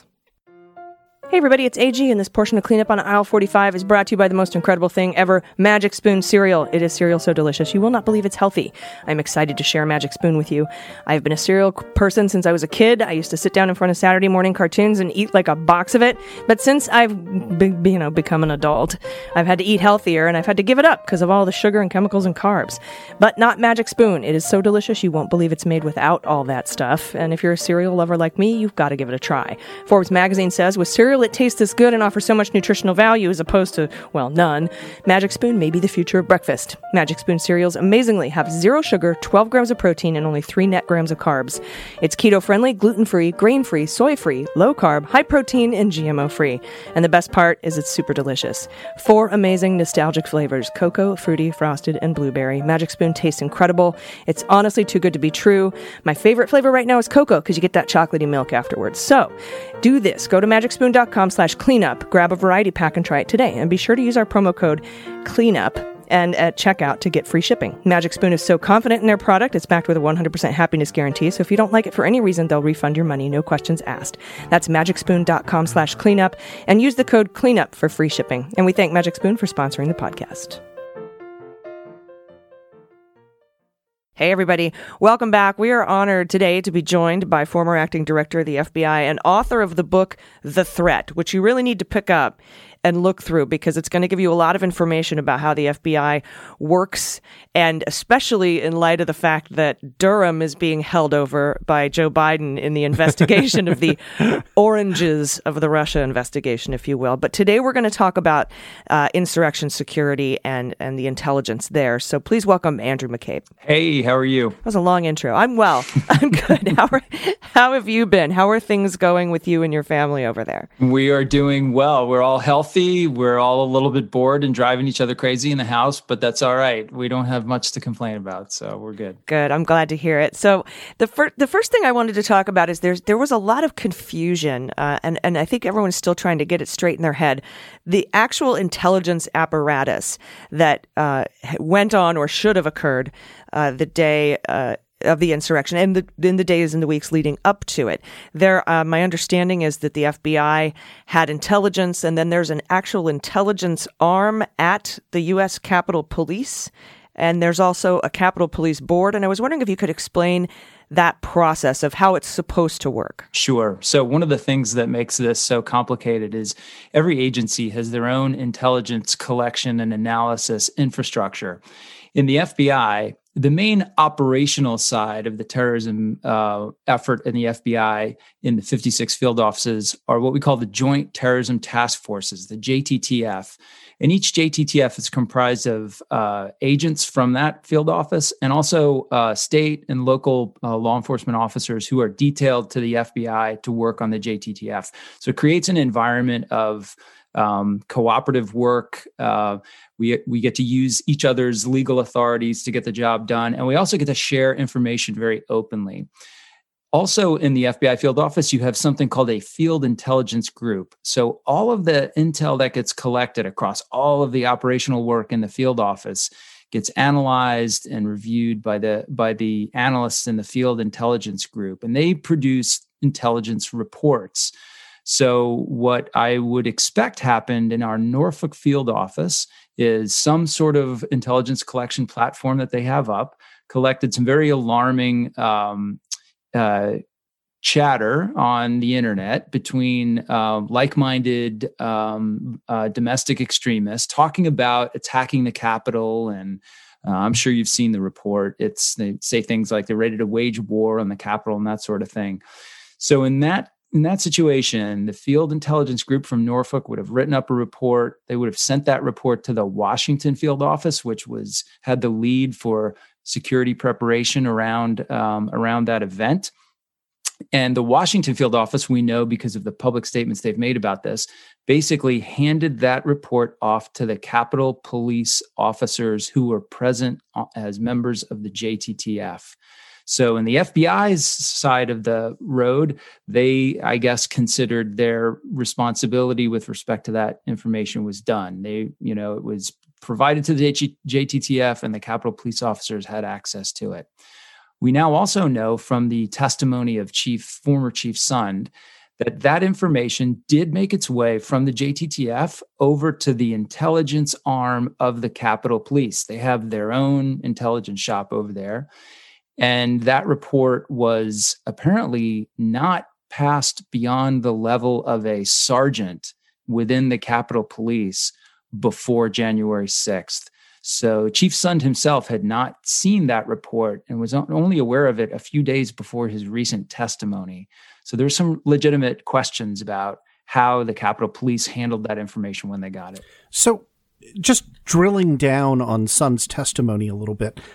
Hey everybody, it's AG, and this portion of Cleanup on Aisle 45 is brought to you by the most incredible thing ever, Magic Spoon cereal. It is cereal so delicious, you will not believe it's healthy. I'm excited to share Magic Spoon with you. I've been a cereal person since I was a kid. I used to sit down in front of Saturday morning cartoons and eat like a box of it. But since I've become an adult, I've had to eat healthier, and I've had to give it up because of all the sugar and chemicals and carbs. But not Magic Spoon. It is so delicious, you won't believe it's made without all that stuff. And if you're a cereal lover like me, you've got to give it a try. Forbes magazine says, with cereal it tastes this good and offers so much nutritional value as opposed to, well, none, Magic Spoon may be the future of breakfast. Magic Spoon cereals amazingly have 0 sugar, 12 grams of protein, and only 3 net grams of carbs. It's keto-friendly, gluten-free, grain-free, soy-free, low-carb, high-protein, and GMO-free. And the best part is it's super delicious. 4 amazing nostalgic flavors, cocoa, fruity, frosted, and blueberry. Magic Spoon tastes incredible. It's honestly too good to be true. My favorite flavor right now is cocoa because you get that chocolatey milk afterwards. So, do this. Go to magicspoon.com/cleanup, grab a variety pack and try it today. And be sure to use our promo code CLEANUP and at checkout to get free shipping. Magic Spoon is so confident in their product, it's backed with a 100% happiness guarantee. So if you don't like it for any reason, they'll refund your money, no questions asked. That's magicspoon.com/cleanup and use the code CLEANUP for free shipping. And we thank Magic Spoon for sponsoring the podcast. Hey everybody, welcome back. We are honored today to be joined by former acting director of the FBI and author of the book, The Threat, which you really need to pick up and look through because it's going to give you a lot of information about how the FBI works, and especially in light of the fact that Durham is being held over by Joe Biden in the investigation of the oranges of the Russia investigation, if you will. But today we're going to talk about insurrection security and the intelligence there. So please welcome Andrew McCabe. Hey, how are you? That was a long intro. I'm well. I'm good. How have you been? How are things going with you and your family over there? We are doing well. We're all healthy. We're all a little bit bored and driving each other crazy in the house, but that's all right. We don't have much to complain about, so we're good. Good. I'm glad to hear it. So the first thing I wanted to talk about is there was a lot of confusion, and I think everyone's still trying to get it straight in their head. The actual intelligence apparatus that went on or should have occurred the day the insurrection and in the days and the weeks leading up to it. My understanding is that the FBI had intelligence, and then there's an actual intelligence arm at the U.S. Capitol Police, and there's also a Capitol Police board. And I was wondering if you could explain that process of how it's supposed to work. Sure. So one of the things that makes this so complicated is every agency has their own intelligence collection and analysis infrastructure. In the FBI, the main operational side of the terrorism effort in the FBI in the 56 field offices are what we call the Joint Terrorism Task Forces, the JTTF. And each JTTF is comprised of agents from that field office and also state and local law enforcement officers who are detailed to the FBI to work on the JTTF. So it creates an environment of cooperative work. We get to use each other's legal authorities to get the job done. And we also get to share information very openly. Also in the FBI field office, you have something called a field intelligence group. So all of the intel that gets collected across all of the operational work in the field office gets analyzed and reviewed by the analysts in the field intelligence group, and they produce intelligence reports. So what I would expect happened in our Norfolk field office is some sort of intelligence collection platform that they have up, collected some very alarming chatter on the internet between like-minded domestic extremists talking about attacking the Capitol. And I'm sure you've seen the report. They say things like they're ready to wage war on the Capitol and that sort of thing. So in that situation, the field intelligence group from Norfolk would have written up a report. They would have sent that report to the Washington field office, which had the lead for security preparation around that event. And the Washington field office, we know because of the public statements they've made about this, basically handed that report off to the Capitol Police officers who were present as members of the JTTF. So in the FBI's side of the road, they, I guess, considered their responsibility with respect to that information was done. It was provided to the JTTF, and the Capitol Police officers had access to it. We now also know from the testimony of former Chief Sund that information did make its way from the JTTF over to the intelligence arm of the Capitol Police. They have their own intelligence shop over there. And that report was apparently not passed beyond the level of a sergeant within the Capitol Police before January 6th. So Chief Sund himself had not seen that report and was only aware of it a few days before his recent testimony. So there were some legitimate questions about how the Capitol Police handled that information when they got it. So just drilling down on Sund's testimony a little bit,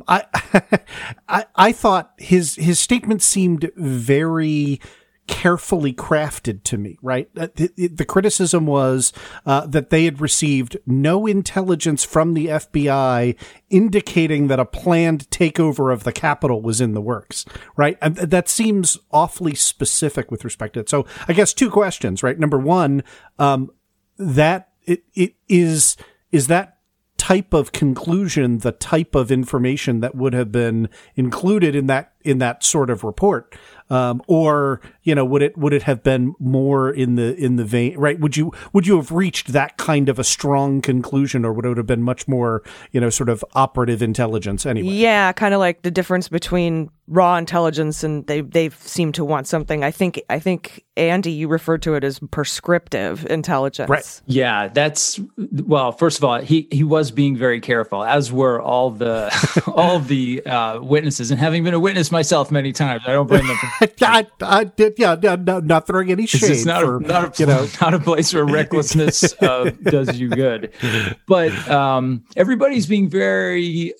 I thought his statement seemed very carefully crafted to me, right? The criticism was that they had received no intelligence from the FBI indicating that a planned takeover of the Capitol was in the works, right? And that seems awfully specific with respect to it. So I guess two questions, right? Number one, that it is that type of conclusion the type of information that would have been included in that sort of report, or would it have been more in the vein, right? Would you have reached that kind of a strong conclusion, or would it have been much more sort of operative intelligence anyway? Yeah, kind of like the difference between raw intelligence and they seem to want something. I think Andy, you referred to it as prescriptive intelligence. Right. Yeah, first of all, he was being very careful, as were all the witnesses. And having been a witness myself many times, I don't blame them. I did, not throwing any shade. It's not a place where recklessness does you good. But everybody's being very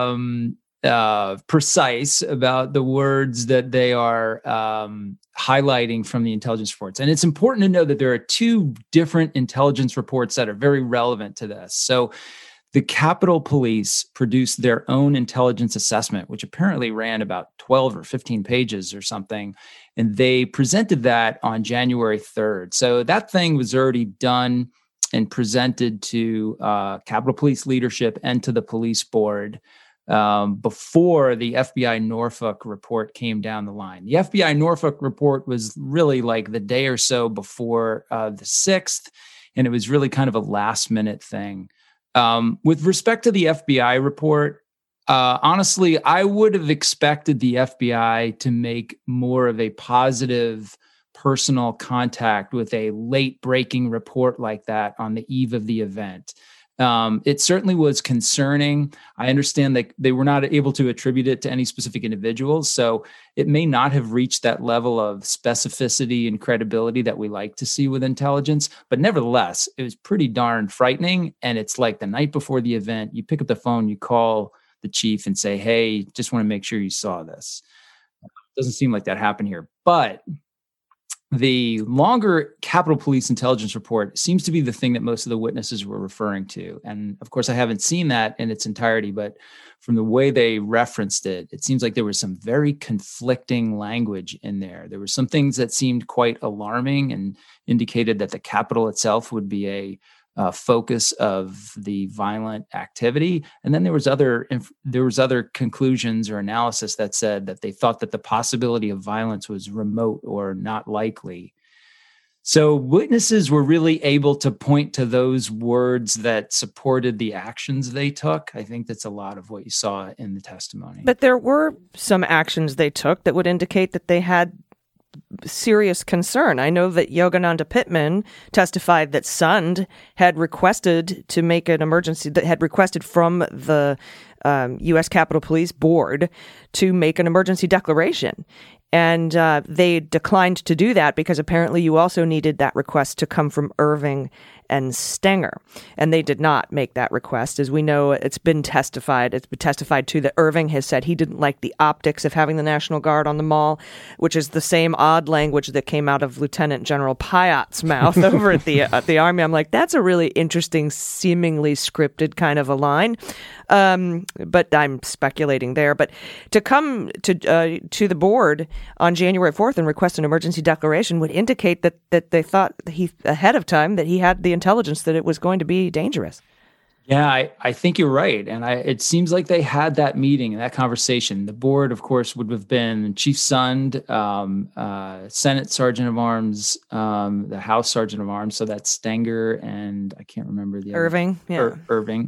precise about the words that they are highlighting from the intelligence reports. And it's important to know that there are two different intelligence reports that are very relevant to this. So the Capitol Police produced their own intelligence assessment, which apparently ran about 12 or 15 pages or something. And they presented that on January 3rd. So that thing was already done and presented to Capitol Police leadership and to the police board before the FBI Norfolk report came down the line. The FBI Norfolk report was really like the day or so before the 6th, and it was really kind of a last-minute thing. With respect to the FBI report, honestly, I would have expected the FBI to make more of a positive personal contact with a late-breaking report like that on the eve of the event. It certainly was concerning. I understand that they were not able to attribute it to any specific individuals, so it may not have reached that level of specificity and credibility that we like to see with intelligence. But nevertheless, it was pretty darn frightening. And it's like the night before the event, you pick up the phone, you call the chief and say, hey, just want to make sure you saw this. Doesn't seem like that happened here. But the longer Capitol Police intelligence report seems to be the thing that most of the witnesses were referring to. And of course, I haven't seen that in its entirety, but from the way they referenced it, it seems like there was some very conflicting language in there. There were some things that seemed quite alarming and indicated that the Capitol itself would be a focus of the violent activity. And then there was other conclusions or analysis that said that they thought that the possibility of violence was remote or not likely. So witnesses were really able to point to those words that supported the actions they took. I think that's a lot of what you saw in the testimony. But there were some actions they took that would indicate that they had serious concern. I know that Yogananda Pittman testified that Sund had requested to make an emergency, that had requested from the U.S. Capitol Police Board to make an emergency declaration. And they declined to do that because apparently you also needed that request to come from Irving and Stenger. And they did not make that request. As we know, it's been testified to that Irving has said he didn't like the optics of having the National Guard on the mall, which is the same odd language that came out of Lieutenant General Pyatt's mouth over at the Army. I'm like, that's a really interesting, seemingly scripted kind of a line. But I'm speculating there. But to come to the board on January 4th and request an emergency declaration would indicate that they thought ahead of time that he had the intelligence that it was going to be dangerous. Yeah, I think you're right. And it seems like they had that meeting and that conversation. The board, of course, would have been Chief Sund, Senate Sergeant of Arms, the House Sergeant of Arms. So that's Stenger and I can't remember the Irving. other. Irving.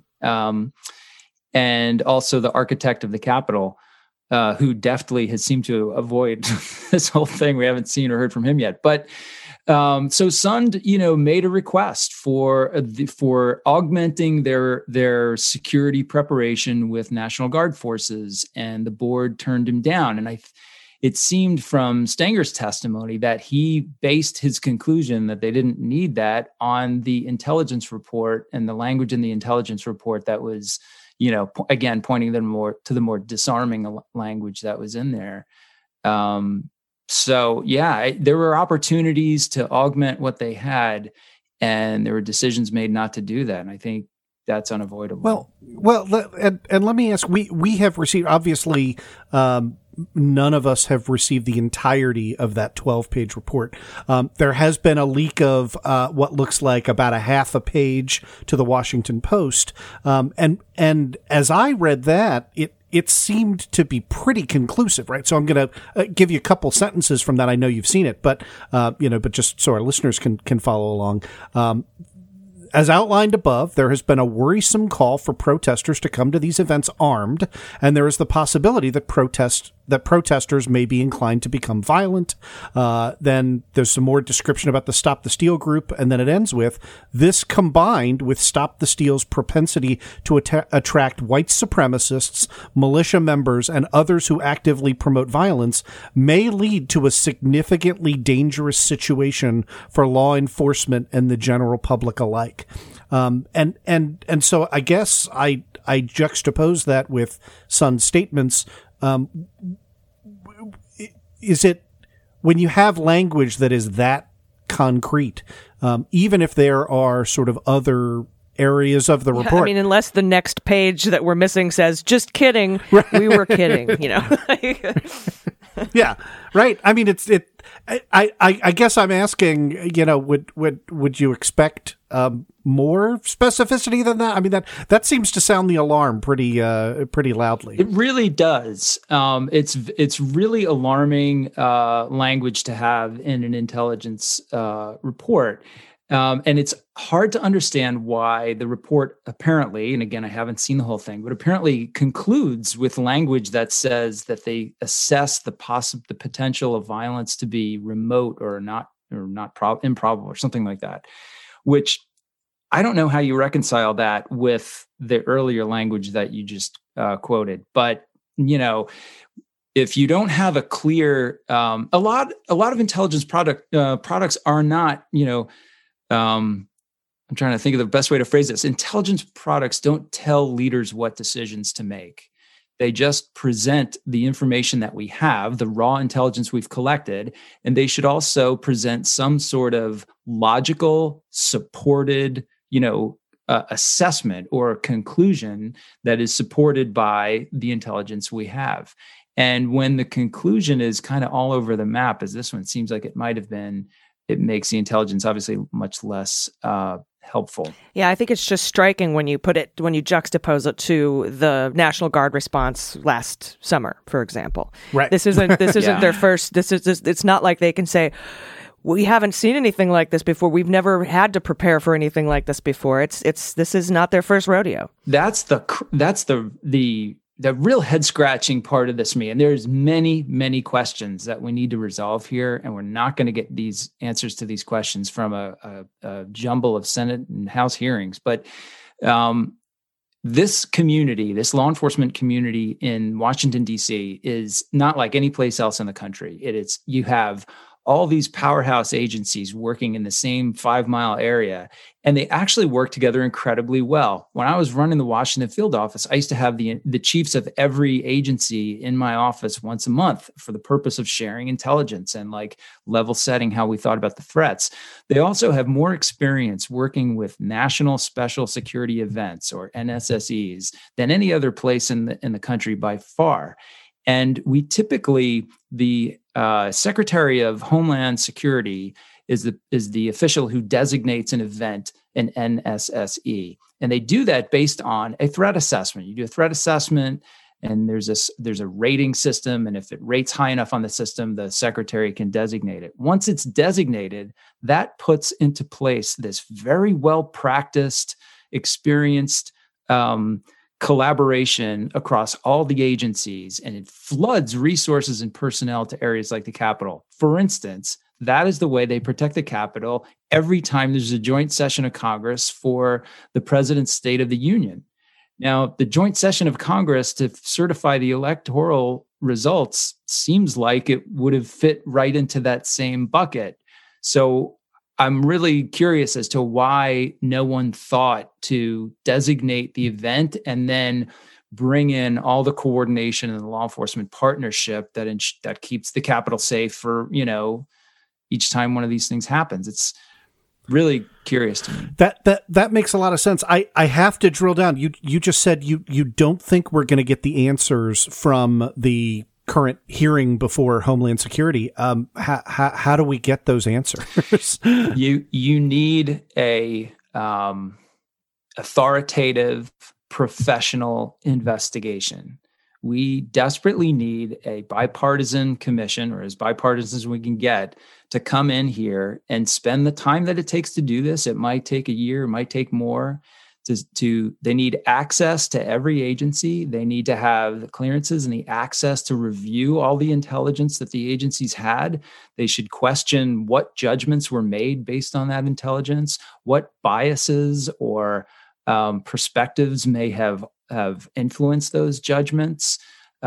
And also the architect of the Capitol, who deftly has seemed to avoid this whole thing. We haven't seen or heard from him yet. But so Sund, made a request for augmenting their security preparation with National Guard forces, and the board turned him down. And it seemed from Stenger's testimony that he based his conclusion that they didn't need that on the intelligence report and the language in the intelligence report that was, again, pointing them more to the more disarming language that was in there. So yeah, there were opportunities to augment what they had, and there were decisions made not to do that. And I think that's unavoidable. Well, and let me ask, we have received, obviously, none of us have received the entirety of that 12-page report. There has been a leak of what looks like about a half a page to the Washington Post. And as I read that, it seemed to be pretty conclusive, right? So I'm going to give you a couple sentences from that. I know you've seen it, but just so our listeners can follow along. As outlined above, there has been a worrisome call for protesters to come to these events armed, and there is the possibility that protesters may be inclined to become violent. Then there's some more description about the Stop the Steal group, and then it ends with, this combined with Stop the Steal's propensity to attract white supremacists, militia members, and others who actively promote violence may lead to a significantly dangerous situation for law enforcement and the general public alike. And so I guess I juxtapose that with Sund's statements. Is it, when you have language that is that concrete, even if there are sort of other areas of the report? I mean, unless the next page that we're missing says, just kidding, we were kidding, Yeah, right. I mean, I guess I'm asking, would you expect more specificity than that? I mean, that seems to sound the alarm pretty loudly. It really does. It's really alarming language to have in an intelligence report. And it's hard to understand why the report apparently, and again, I haven't seen the whole thing, but apparently concludes with language that says that they assess the potential of violence to be remote or improbable or something like that, which I don't know how you reconcile that with the earlier language that you just quoted. But, if you don't have a clear, a lot of intelligence products are not, I'm trying to think of the best way to phrase this. Intelligence products don't tell leaders what decisions to make. They just present the information that we have, the raw intelligence we've collected, and they should also present some sort of logical, supported, assessment or conclusion that is supported by the intelligence we have. And when the conclusion is kind of all over the map, as this one seems like it might have been, it makes the intelligence obviously much less helpful. Yeah, I think it's just striking when you juxtapose it to the National Guard response last summer, for example. Right. This isn't their first. It's not like they can say, we haven't seen anything like this before. We've never had to prepare for anything like this before. This is not their first rodeo. That's the real head scratching part of this, me. And there's many, many questions that we need to resolve here. And we're not going to get these answers to these questions from a jumble of Senate and House hearings. But this community, this law enforcement community in Washington, D.C. is not like any place else in the country. You have all these powerhouse agencies working in the same 5-mile area, and they actually work together incredibly well. When I was running the Washington field office, I used to have the chiefs of every agency in my office once a month for the purpose of sharing intelligence and level setting how we thought about the threats. They also have more experience working with national special security events, or NSSEs, than any other place in the country by far. And we typically, the Secretary of Homeland Security is the official who designates an event an NSSE. And they do that based on a threat assessment. You do a threat assessment, and there's a rating system. And if it rates high enough on the system, the secretary can designate it. Once it's designated, that puts into place this very well-practiced, experienced collaboration across all the agencies, and it floods resources and personnel to areas like the Capitol. For instance, that is the way they protect the Capitol every time there's a joint session of Congress for the President's State of the Union. Now, the joint session of Congress to certify the electoral results seems like it would have fit right into that same bucket. So I'm really curious as to why no one thought to designate the event and then bring in all the coordination and the law enforcement partnership that keeps the Capitol safe for, each time one of these things happens. It's really curious to me. That makes a lot of sense. I have to drill down. You just said you don't think we're going to get the answers from the current hearing before Homeland Security. How do we get those answers? You need a authoritative, professional investigation. We desperately need a bipartisan commission, or as bipartisan as we can get, to come in here and spend the time that it takes to do this. It might take a year, it might take more. They need access to every agency. They need to have the clearances and the access to review all the intelligence that the agencies had. They should question what judgments were made based on that intelligence, what biases or perspectives may have influenced those judgments,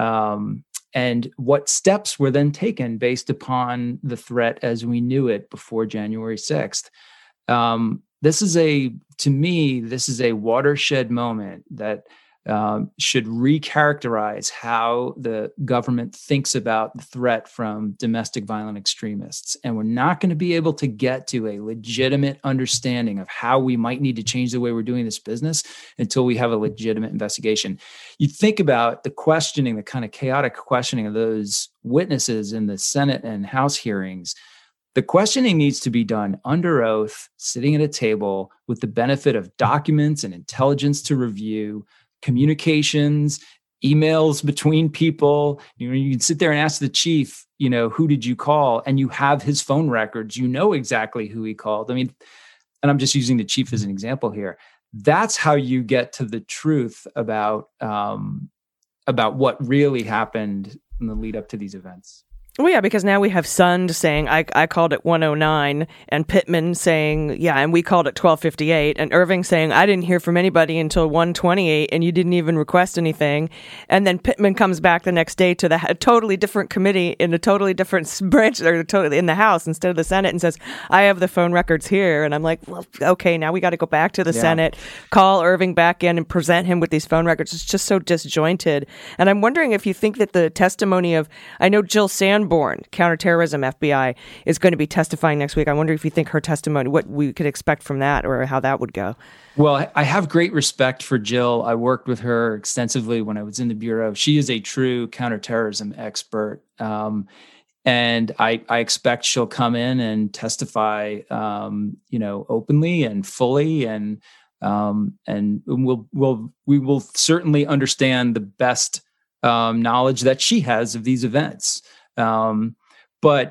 and what steps were then taken based upon the threat as we knew it before January 6th. This is a watershed moment that should recharacterize how the government thinks about the threat from domestic violent extremists. And we're not going to be able to get to a legitimate understanding of how we might need to change the way we're doing this business until we have a legitimate investigation. You think about the questioning, the kind of chaotic questioning of those witnesses in the Senate and House hearings. The questioning needs to be done under oath, sitting at a table with the benefit of documents and intelligence to review, communications, emails between people. You can sit there and ask the chief, who did you call? And you have his phone records. You know exactly who he called. I mean, and I'm just using the chief as an example here. That's how you get to the truth about what really happened in the lead up to these events. Well, yeah, because now we have Sund saying, I called at 1:09, and Pittman saying, yeah, and we called at 12:58, and Irving saying, I didn't hear from anybody until 1:28, and you didn't even request anything. And then Pittman comes back the next day to a totally different committee in a totally different branch, or totally in the House instead of the Senate, and says, I have the phone records here. And I'm like, well, okay, now we got to go back to the Senate, call Irving back in and present him with these phone records. It's just so disjointed. And I'm wondering if you think that the testimony of, I know Jill Sanborn, counterterrorism FBI, is going to be testifying next week. I wonder if you think her testimony, what we could expect from that, or how that would go. Well, I have great respect for Jill. I worked with her extensively when I was in the Bureau. She is a true counterterrorism expert. And I expect she'll come in and testify, openly and fully, and we will certainly understand the best knowledge that she has of these events. But,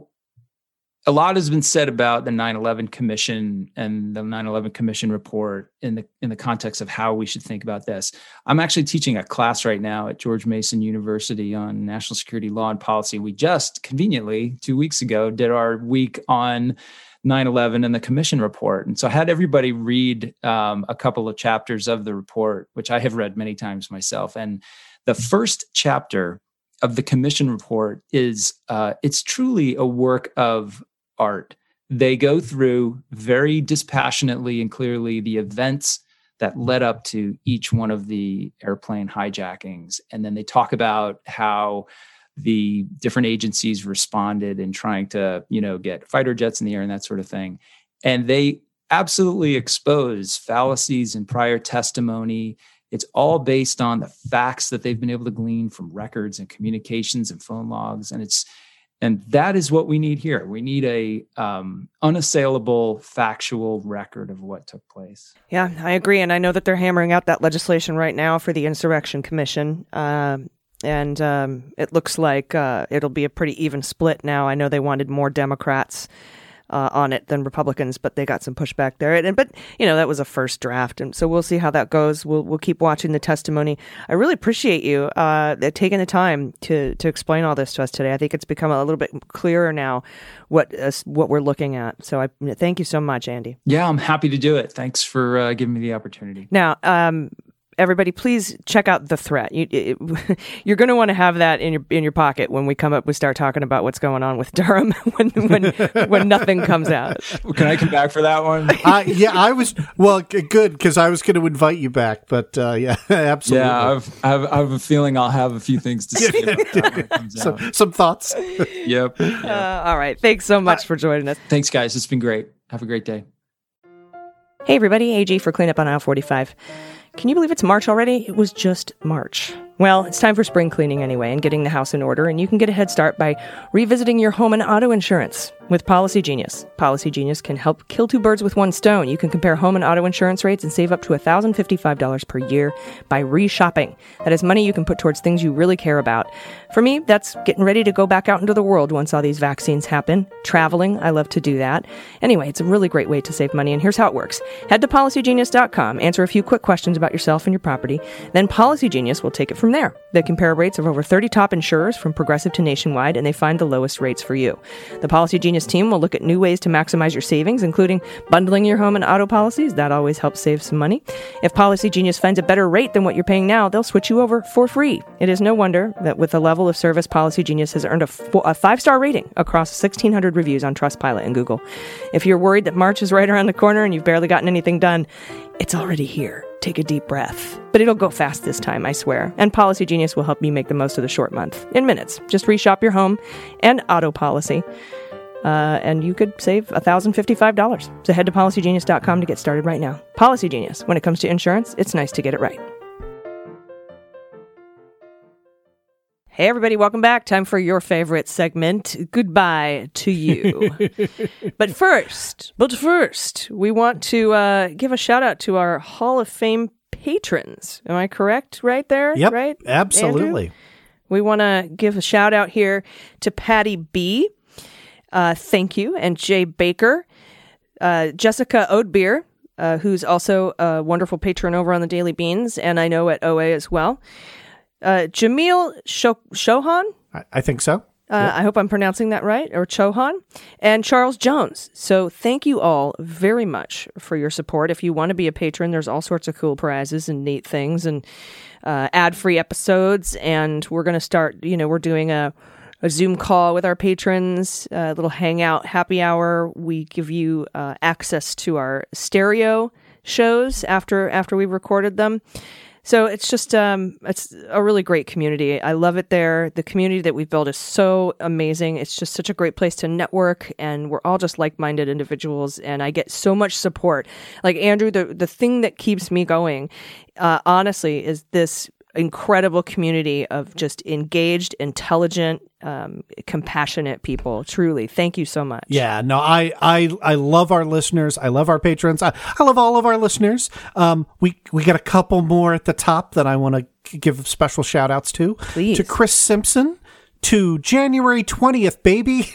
a lot has been said about the 9/11 Commission and the 9/11 Commission report in the context of how we should think about this. I'm actually teaching a class right now at George Mason University on national security law and policy. We just conveniently 2 weeks ago did our week on 9/11 and the Commission report. And so I had everybody read a couple of chapters of the report, which I have read many times myself. And the first chapter of the Commission report is it's truly a work of art. They go through very dispassionately and clearly the events that led up to each one of the airplane hijackings. And then they talk about how the different agencies responded in trying to, get fighter jets in the air and that sort of thing. And they absolutely expose fallacies in prior testimony. It's all based on the facts that they've been able to glean from records and communications and phone logs. And that is what we need here. We need a unassailable, factual record of what took place. Yeah, I agree. And I know that they're hammering out that legislation right now for the Insurrection Commission. And it looks like it'll be a pretty even split now. I know they wanted more Democrats on it than Republicans, but they got some pushback there. But that was a first draft, and so we'll see how that goes. We'll keep watching the testimony. I really appreciate you taking the time to explain all this to us today. I think it's become a little bit clearer now what we're looking at. So I thank you so much, Andy. Yeah, I'm happy to do it. Thanks for giving me the opportunity. Now, everybody, please check out The Threat. You're going to want to have that in your pocket when we start talking about what's going on with Durham when nothing comes out. Can I come back for that one? Yeah, I was good because I was going to invite you back, but yeah, absolutely. Yeah, I have a feeling I'll have a few things to say about that when it comes out. Some thoughts. Yep. All right. Thanks so much for joining us. Thanks, guys. It's been great. Have a great day. Hey, everybody. AG for Cleanup on Aisle 45. Can you believe it's March already? It was just March. Well, it's time for spring cleaning anyway and getting the house in order, and you can get a head start by revisiting your home and auto insurance with Policy Genius. Policy Genius can help kill two birds with one stone. You can compare home and auto insurance rates and save up to $1,055 per year by reshopping. That is money you can put towards things you really care about. For me, that's getting ready to go back out into the world once all these vaccines happen. Traveling, I love to do that. Anyway, it's a really great way to save money, and here's how it works. Head to PolicyGenius.com, answer a few quick questions about yourself and your property, then Policy Genius will take it from there. They compare rates of over 30 top insurers from Progressive to Nationwide, and they find the lowest rates for you. The Policy Genius team will look at new ways to maximize your savings, including bundling your home and auto policies. That always helps save some money. If Policy Genius finds a better rate than what you're paying now, they'll switch you over for free. It is no wonder that with the level of service, Policy Genius has earned a 5-star rating across 1,600 reviews on Trustpilot and Google. If you're worried that March is right around the corner and you've barely gotten anything done, it's already here. take a deep breath. But it'll go fast this time, I swear. And Policy Genius will help you make the most of the short month in minutes. Just reshop your home and auto policy. And you could save $1,055. So head to PolicyGenius.com to get started right now. Policy Genius. When it comes to insurance, it's nice to get it right. Hey, everybody. Welcome back. Time for your favorite segment. Goodbye to you. But first, we want to give a shout out to our Hall of Fame patrons. Am I correct right there? Yep, right? absolutely. Andrew? We want to give a shout out here to Patty B. Thank you. And Jay Baker, Jessica Oatbeer, who's also a wonderful patron over on the Daily Beans, and I know at OA as well. Jamil Chohan? I think so. Yep. I hope I'm pronouncing that right, or Chohan, and Charles Jones. So thank you all very much for your support. If you want to be a patron, there's all sorts of cool prizes and neat things and ad-free episodes. And we're going to start, we're doing a Zoom call with our patrons, a little hangout happy hour. We give you access to our stereo shows after we've recorded them. So it's just, it's a really great community. I love it there. The community that we've built is so amazing. It's just such a great place to network, and we're all just like-minded individuals, and I get so much support. Like, Andrew, the thing that keeps me going, honestly, is this incredible community of just engaged, intelligent, compassionate people. Truly, thank you so much. Yeah, no, I love our listeners. I love our patrons. I love all of our listeners. We got a couple more at the top that I want to give special shout outs to. Please. To Chris Simpson, to January 20th, baby.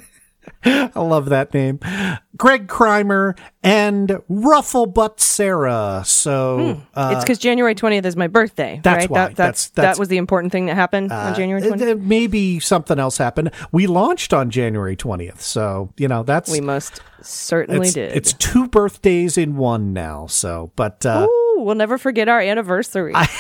I love that name. Greg Kreimer and Rufflebutt Sarah. So it's because January 20th is my birthday. That's right? why. That was the important thing that happened on January 20th. Maybe something else happened. We launched on January 20th, so that's we most certainly did. It's 2 birthdays in one now. So, but ooh, we'll never forget our anniversary. I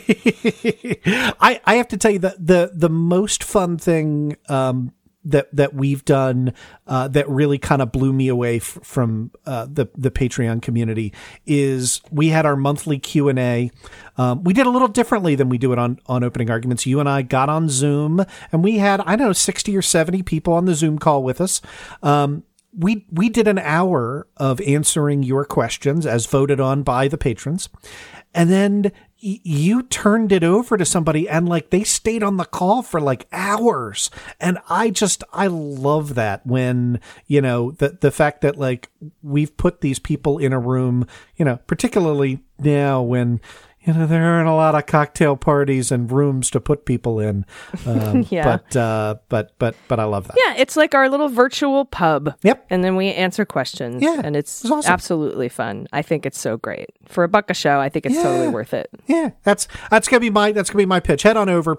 have to tell you that the most fun thing that we've done that really kind of blew me away from the Patreon community is we had our monthly Q&A. We did a little differently than we do it on Opening Arguments. You and I got on Zoom, and we had, 60 or 70 people on the Zoom call with us. We did an hour of answering your questions as voted on by the patrons. And then you turned it over to somebody, and they stayed on the call for hours. And I love that when, the fact that we've put these people in a room, particularly now when, there aren't a lot of cocktail parties and rooms to put people in. Yeah. But I love that. Yeah. It's like our little virtual pub. Yep. And then we answer questions. Yeah. And it's awesome. Absolutely fun. I think it's so great. For $1 a show, I think it's totally worth it. Yeah. That's gonna be my pitch. Head on over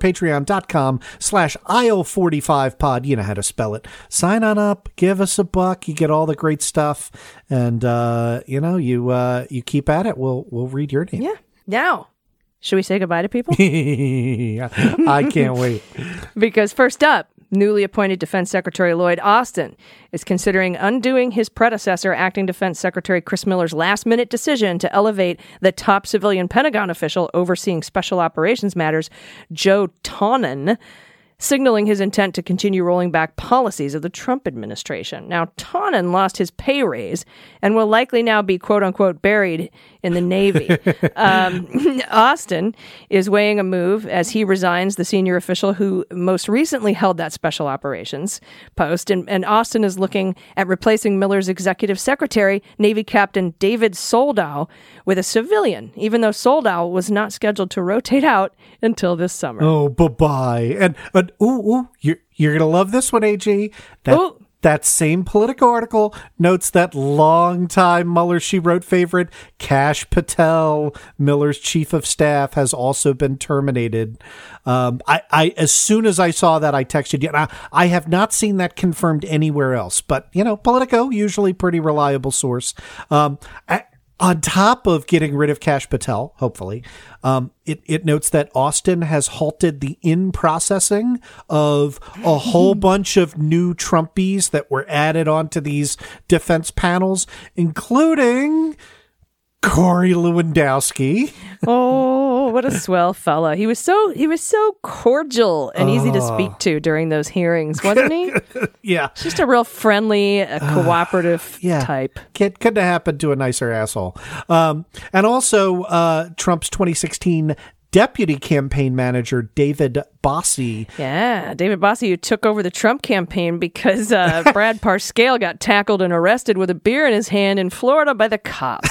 patreon.com/aisle45pod. You know how to spell it. Sign on up, give us $1. You get all the great stuff. And you keep at it. We'll read your name. Yeah. Now, should we say goodbye to people? I can't wait. Because first up, newly appointed Defense Secretary Lloyd Austin is considering undoing his predecessor, Acting Defense Secretary Chris Miller's last-minute decision to elevate the top civilian Pentagon official overseeing special operations matters, Joe Tannen, signaling his intent to continue rolling back policies of the Trump administration. Now, Tannen lost his pay raise and will likely now be, quote-unquote, buried in the Navy. Austin is weighing a move as he resigns the senior official who most recently held that special operations post. And Austin is looking at replacing Miller's executive secretary, Navy Captain David Soldow, with a civilian, even though Soldow was not scheduled to rotate out until this summer. Oh, bye-bye. And you're going to love this one, AG. That same Politico article notes that longtime Mueller She Wrote favorite, Kash Patel, Miller's chief of staff, has also been terminated. I as soon as I saw that, I texted you. And I have not seen that confirmed anywhere else, but Politico, usually pretty reliable source. On top of getting rid of Kash Patel, hopefully, it notes that Austin has halted the in-processing of a whole bunch of new Trumpies that were added onto these defense panels, including Corey Lewandowski. Oh, what a swell fella. He was so cordial and easy to speak to during those hearings, wasn't he? Yeah. Just a real friendly, cooperative type. Couldn't have happened to a nicer asshole. And also Trump's 2016 Deputy Campaign Manager David Bossie. Yeah, David Bossie, who took over the Trump campaign because Brad Parscale got tackled and arrested with a beer in his hand in Florida by the cops.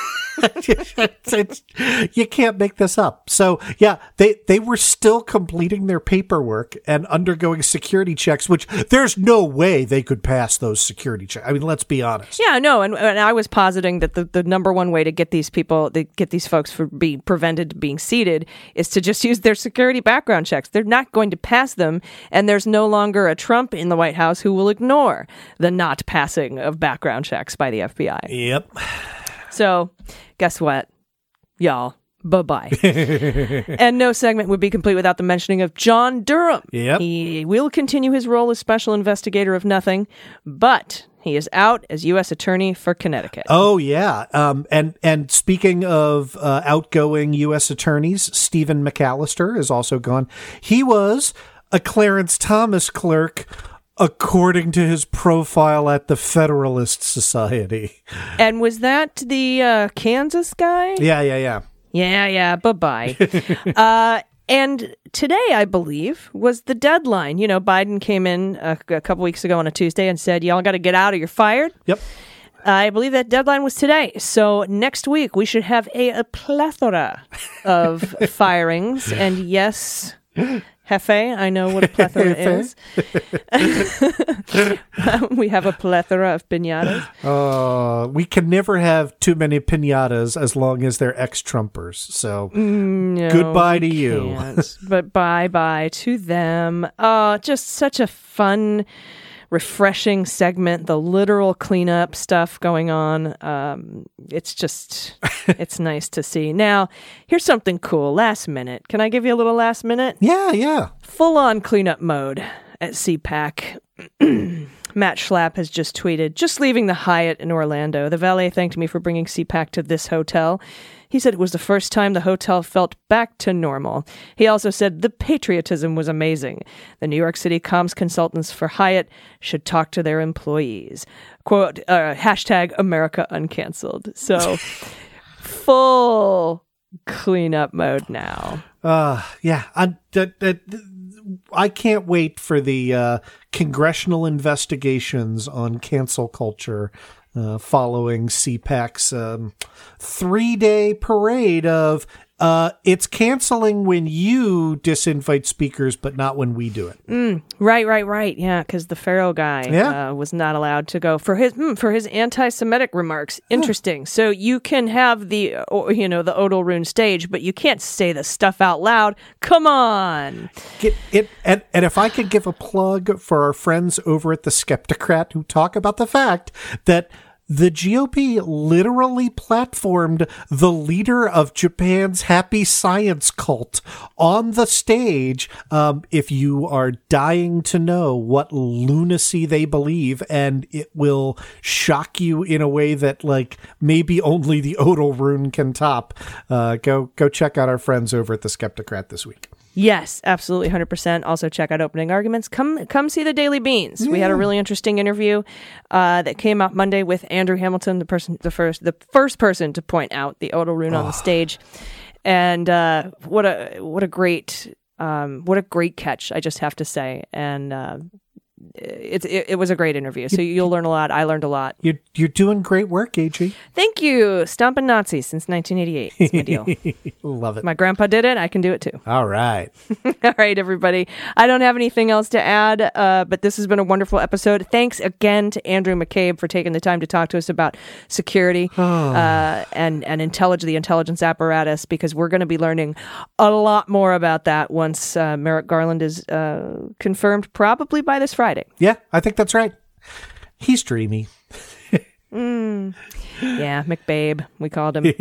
You can't make this up. So yeah, they were still completing their paperwork and undergoing security checks, which there's no way they could pass those security checks. I mean, let's be honest. Yeah, no, and I was positing that the number one way to get these folks from being prevented being seated is to just use their security background checks. They're not going to pass them, and there's no longer a Trump in the White House who will ignore the not passing of background checks by the FBI. Yep. So, guess what, y'all? Bye-bye. And no segment would be complete without the mentioning of John Durham. Yep. He will continue his role as special investigator of nothing, but he is out as U.S. Attorney for Connecticut. Oh, yeah. And speaking of outgoing U.S. attorneys, Stephen McAllister is also gone. He was a Clarence Thomas clerk, according to his profile at the Federalist Society. And was that the Kansas guy? Yeah. Yeah, bye-bye. And today, I believe, was the deadline. You know, Biden came in a couple weeks ago on a Tuesday and said, y'all got to get out or you're fired. Yep. I believe that deadline was today. So next week, we should have a plethora of firings. And yes, Hefe, I know what a plethora is. We have a plethora of piñatas. We can never have too many piñatas as long as they're ex-Trumpers. So no, goodbye to you. But bye-bye to them. Just such a fun, refreshing segment, the literal cleanup stuff going on. It's nice to see. Now, here's something cool. Last minute. Can I give you a little last minute? Yeah. Full-on cleanup mode at CPAC. Matt Schlapp has just tweeted, just leaving the Hyatt in Orlando. The valet thanked me for bringing CPAC to this hotel. He said it was the first time the hotel felt back to normal. He also said the patriotism was amazing. The New York City comms consultants for Hyatt should talk to their employees. Quote, hashtag America Uncanceled. So full cleanup mode now. Yeah. I can't wait for the congressional investigations on cancel culture following CPAC's 3-day parade of it's canceling when you disinvite speakers, but not when we do it. Right. Yeah, because the Pharaoh guy was not allowed to go for his anti-Semitic remarks. Interesting. So you can have the Odal Rune stage, but you can't say the stuff out loud. Come on. And if I could give a plug for our friends over at the Skeptocrat who talk about the fact that the GOP literally platformed the leader of Japan's happy science cult on the stage. If you are dying to know what lunacy they believe, and it will shock you in a way that maybe only the Odal Rune can top, go check out our friends over at the Skeptocrat this week. Yes, absolutely, 100%. Also, check out Opening Arguments. Come see the Daily Beans. We had a really interesting interview that came out Monday with Andrew Hamilton, the first person to point out the Odal Rune on the stage, and what a great catch, I just have to say, and it was a great interview. So you'll learn a lot. I learned a lot. You're doing great work, AG. Thank you. Stomping Nazis since 1988. It's my deal. Love it. My grandpa did it. I can do it too. All right. All right, everybody. I don't have anything else to add, but this has been a wonderful episode. Thanks again to Andrew McCabe for taking the time to talk to us about security and the intelligence apparatus, because we're going to be learning a lot more about that once Merrick Garland is confirmed, probably by this Friday. Yeah, I think that's right. He's dreamy. Yeah, McBabe, we called him.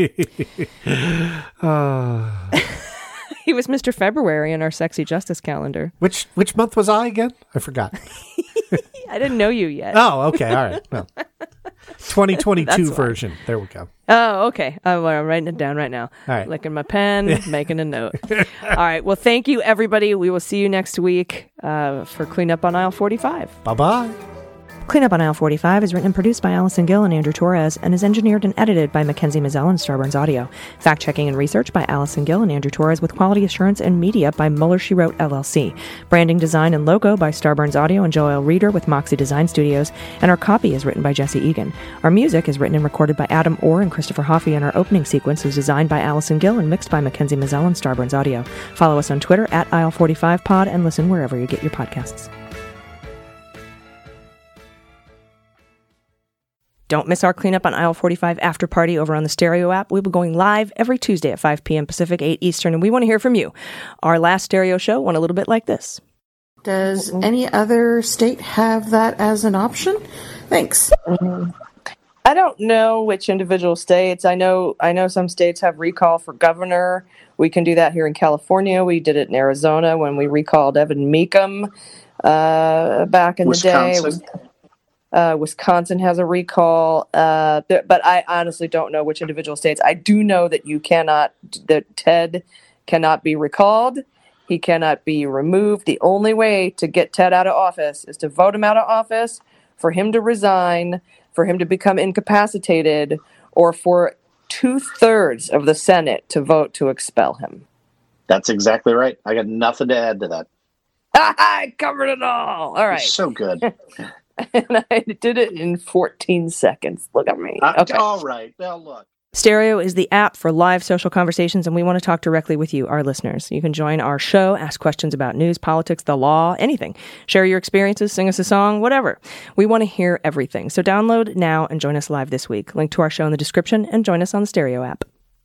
He was Mr. February in our Sexy Justice calendar. Which month was I again? I forgot. I didn't know you yet. Oh, okay. All right. Well, 2022 version. There we go. Oh, okay. I'm writing it down right now. All right. Licking my pen, making a note. All right. Well, thank you, everybody. We will see you next week for Cleanup on Aisle 45. Bye-bye. Cleanup on Aisle 45 is written and produced by Allison Gill and Andrew Torres and is engineered and edited by Mackenzie Mazzell and Starburns Audio. Fact-checking and research by Allison Gill and Andrew Torres with quality assurance and media by Muller She Wrote, LLC. Branding, design, and logo by Starburns Audio and Joel Reeder with Moxie Design Studios. And our copy is written by Jesse Egan. Our music is written and recorded by Adam Orr and Christopher Hoffey, and our opening sequence is designed by Allison Gill and mixed by Mackenzie Mazzell and Starburns Audio. Follow us on Twitter at Aisle45Pod and listen wherever you get your podcasts. Don't miss our Cleanup on Aisle 45 after party over on the Stereo app. We'll be going live every Tuesday at 5 p.m. Pacific, 8 Eastern, and we want to hear from you. Our last Stereo show went a little bit like this. Does any other state have that as an option? Thanks. I don't know which individual states. I know some states have recall for governor. We can do that here in California. We did it in Arizona when we recalled Evan Meekum back in the day. Wisconsin has a recall, but I honestly don't know which individual states. I do know that that Ted cannot be recalled. He cannot be removed. The only way to get Ted out of office is to vote him out of office, for him to resign, for him to become incapacitated, or for 2/3 of the Senate to vote to expel him. That's exactly right. I got nothing to add to that. I covered it all. All right. You're so good. And I did it in 14 seconds. Look at me. Okay. All right. Well, look. Stereo is the app for live social conversations, and we want to talk directly with you, our listeners. You can join our show, ask questions about news, politics, the law, anything. Share your experiences, sing us a song, whatever. We want to hear everything. So download now and join us live this week. Link to our show in the description, and join us on the Stereo app.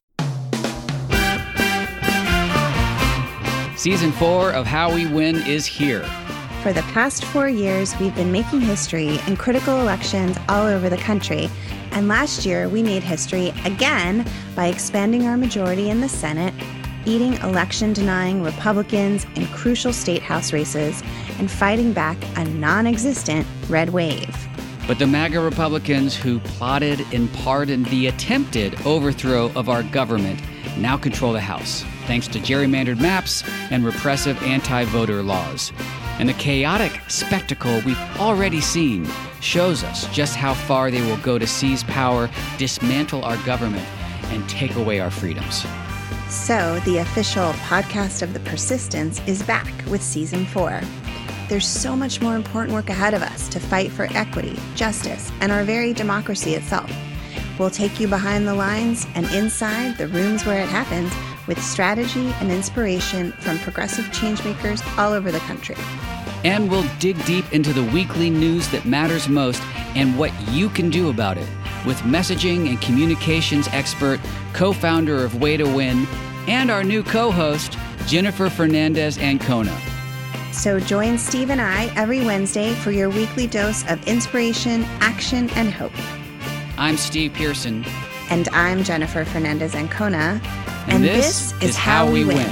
Season 4 of How We Win is here. For the past 4 years, we've been making history in critical elections all over the country. And last year, we made history again by expanding our majority in the Senate, beating election-denying Republicans in crucial state house races, and fighting back a non-existent red wave. But the MAGA Republicans who plotted and pardoned the attempted overthrow of our government now control the House, thanks to gerrymandered maps and repressive anti-voter laws. And the chaotic spectacle we've already seen shows us just how far they will go to seize power, dismantle our government, and take away our freedoms. So, the official podcast of The Persistence is back with Season 4. There's so much more important work ahead of us to fight for equity, justice, and our very democracy itself. We'll take you behind the lines and inside the rooms where it happens with strategy and inspiration from progressive changemakers all over the country. And we'll dig deep into the weekly news that matters most and what you can do about it with messaging and communications expert, co-founder of Way to Win, and our new co-host, Jennifer Fernandez-Ancona. So join Steve and I every Wednesday for your weekly dose of inspiration, action, and hope. I'm Steve Pearson. And I'm Jennifer Fernandez-Ancona. And this is How We Win.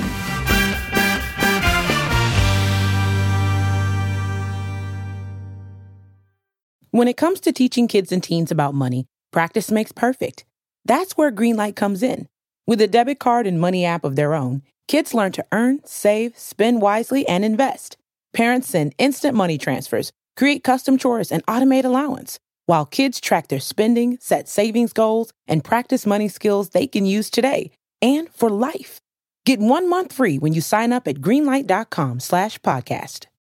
When it comes to teaching kids and teens about money, practice makes perfect. That's where Greenlight comes in. With a debit card and money app of their own, kids learn to earn, save, spend wisely, and invest. Parents send instant money transfers, create custom chores, and automate allowance, while kids track their spending, set savings goals, and practice money skills they can use today and for life. Get 1 month free when you sign up at greenlight.com/podcast.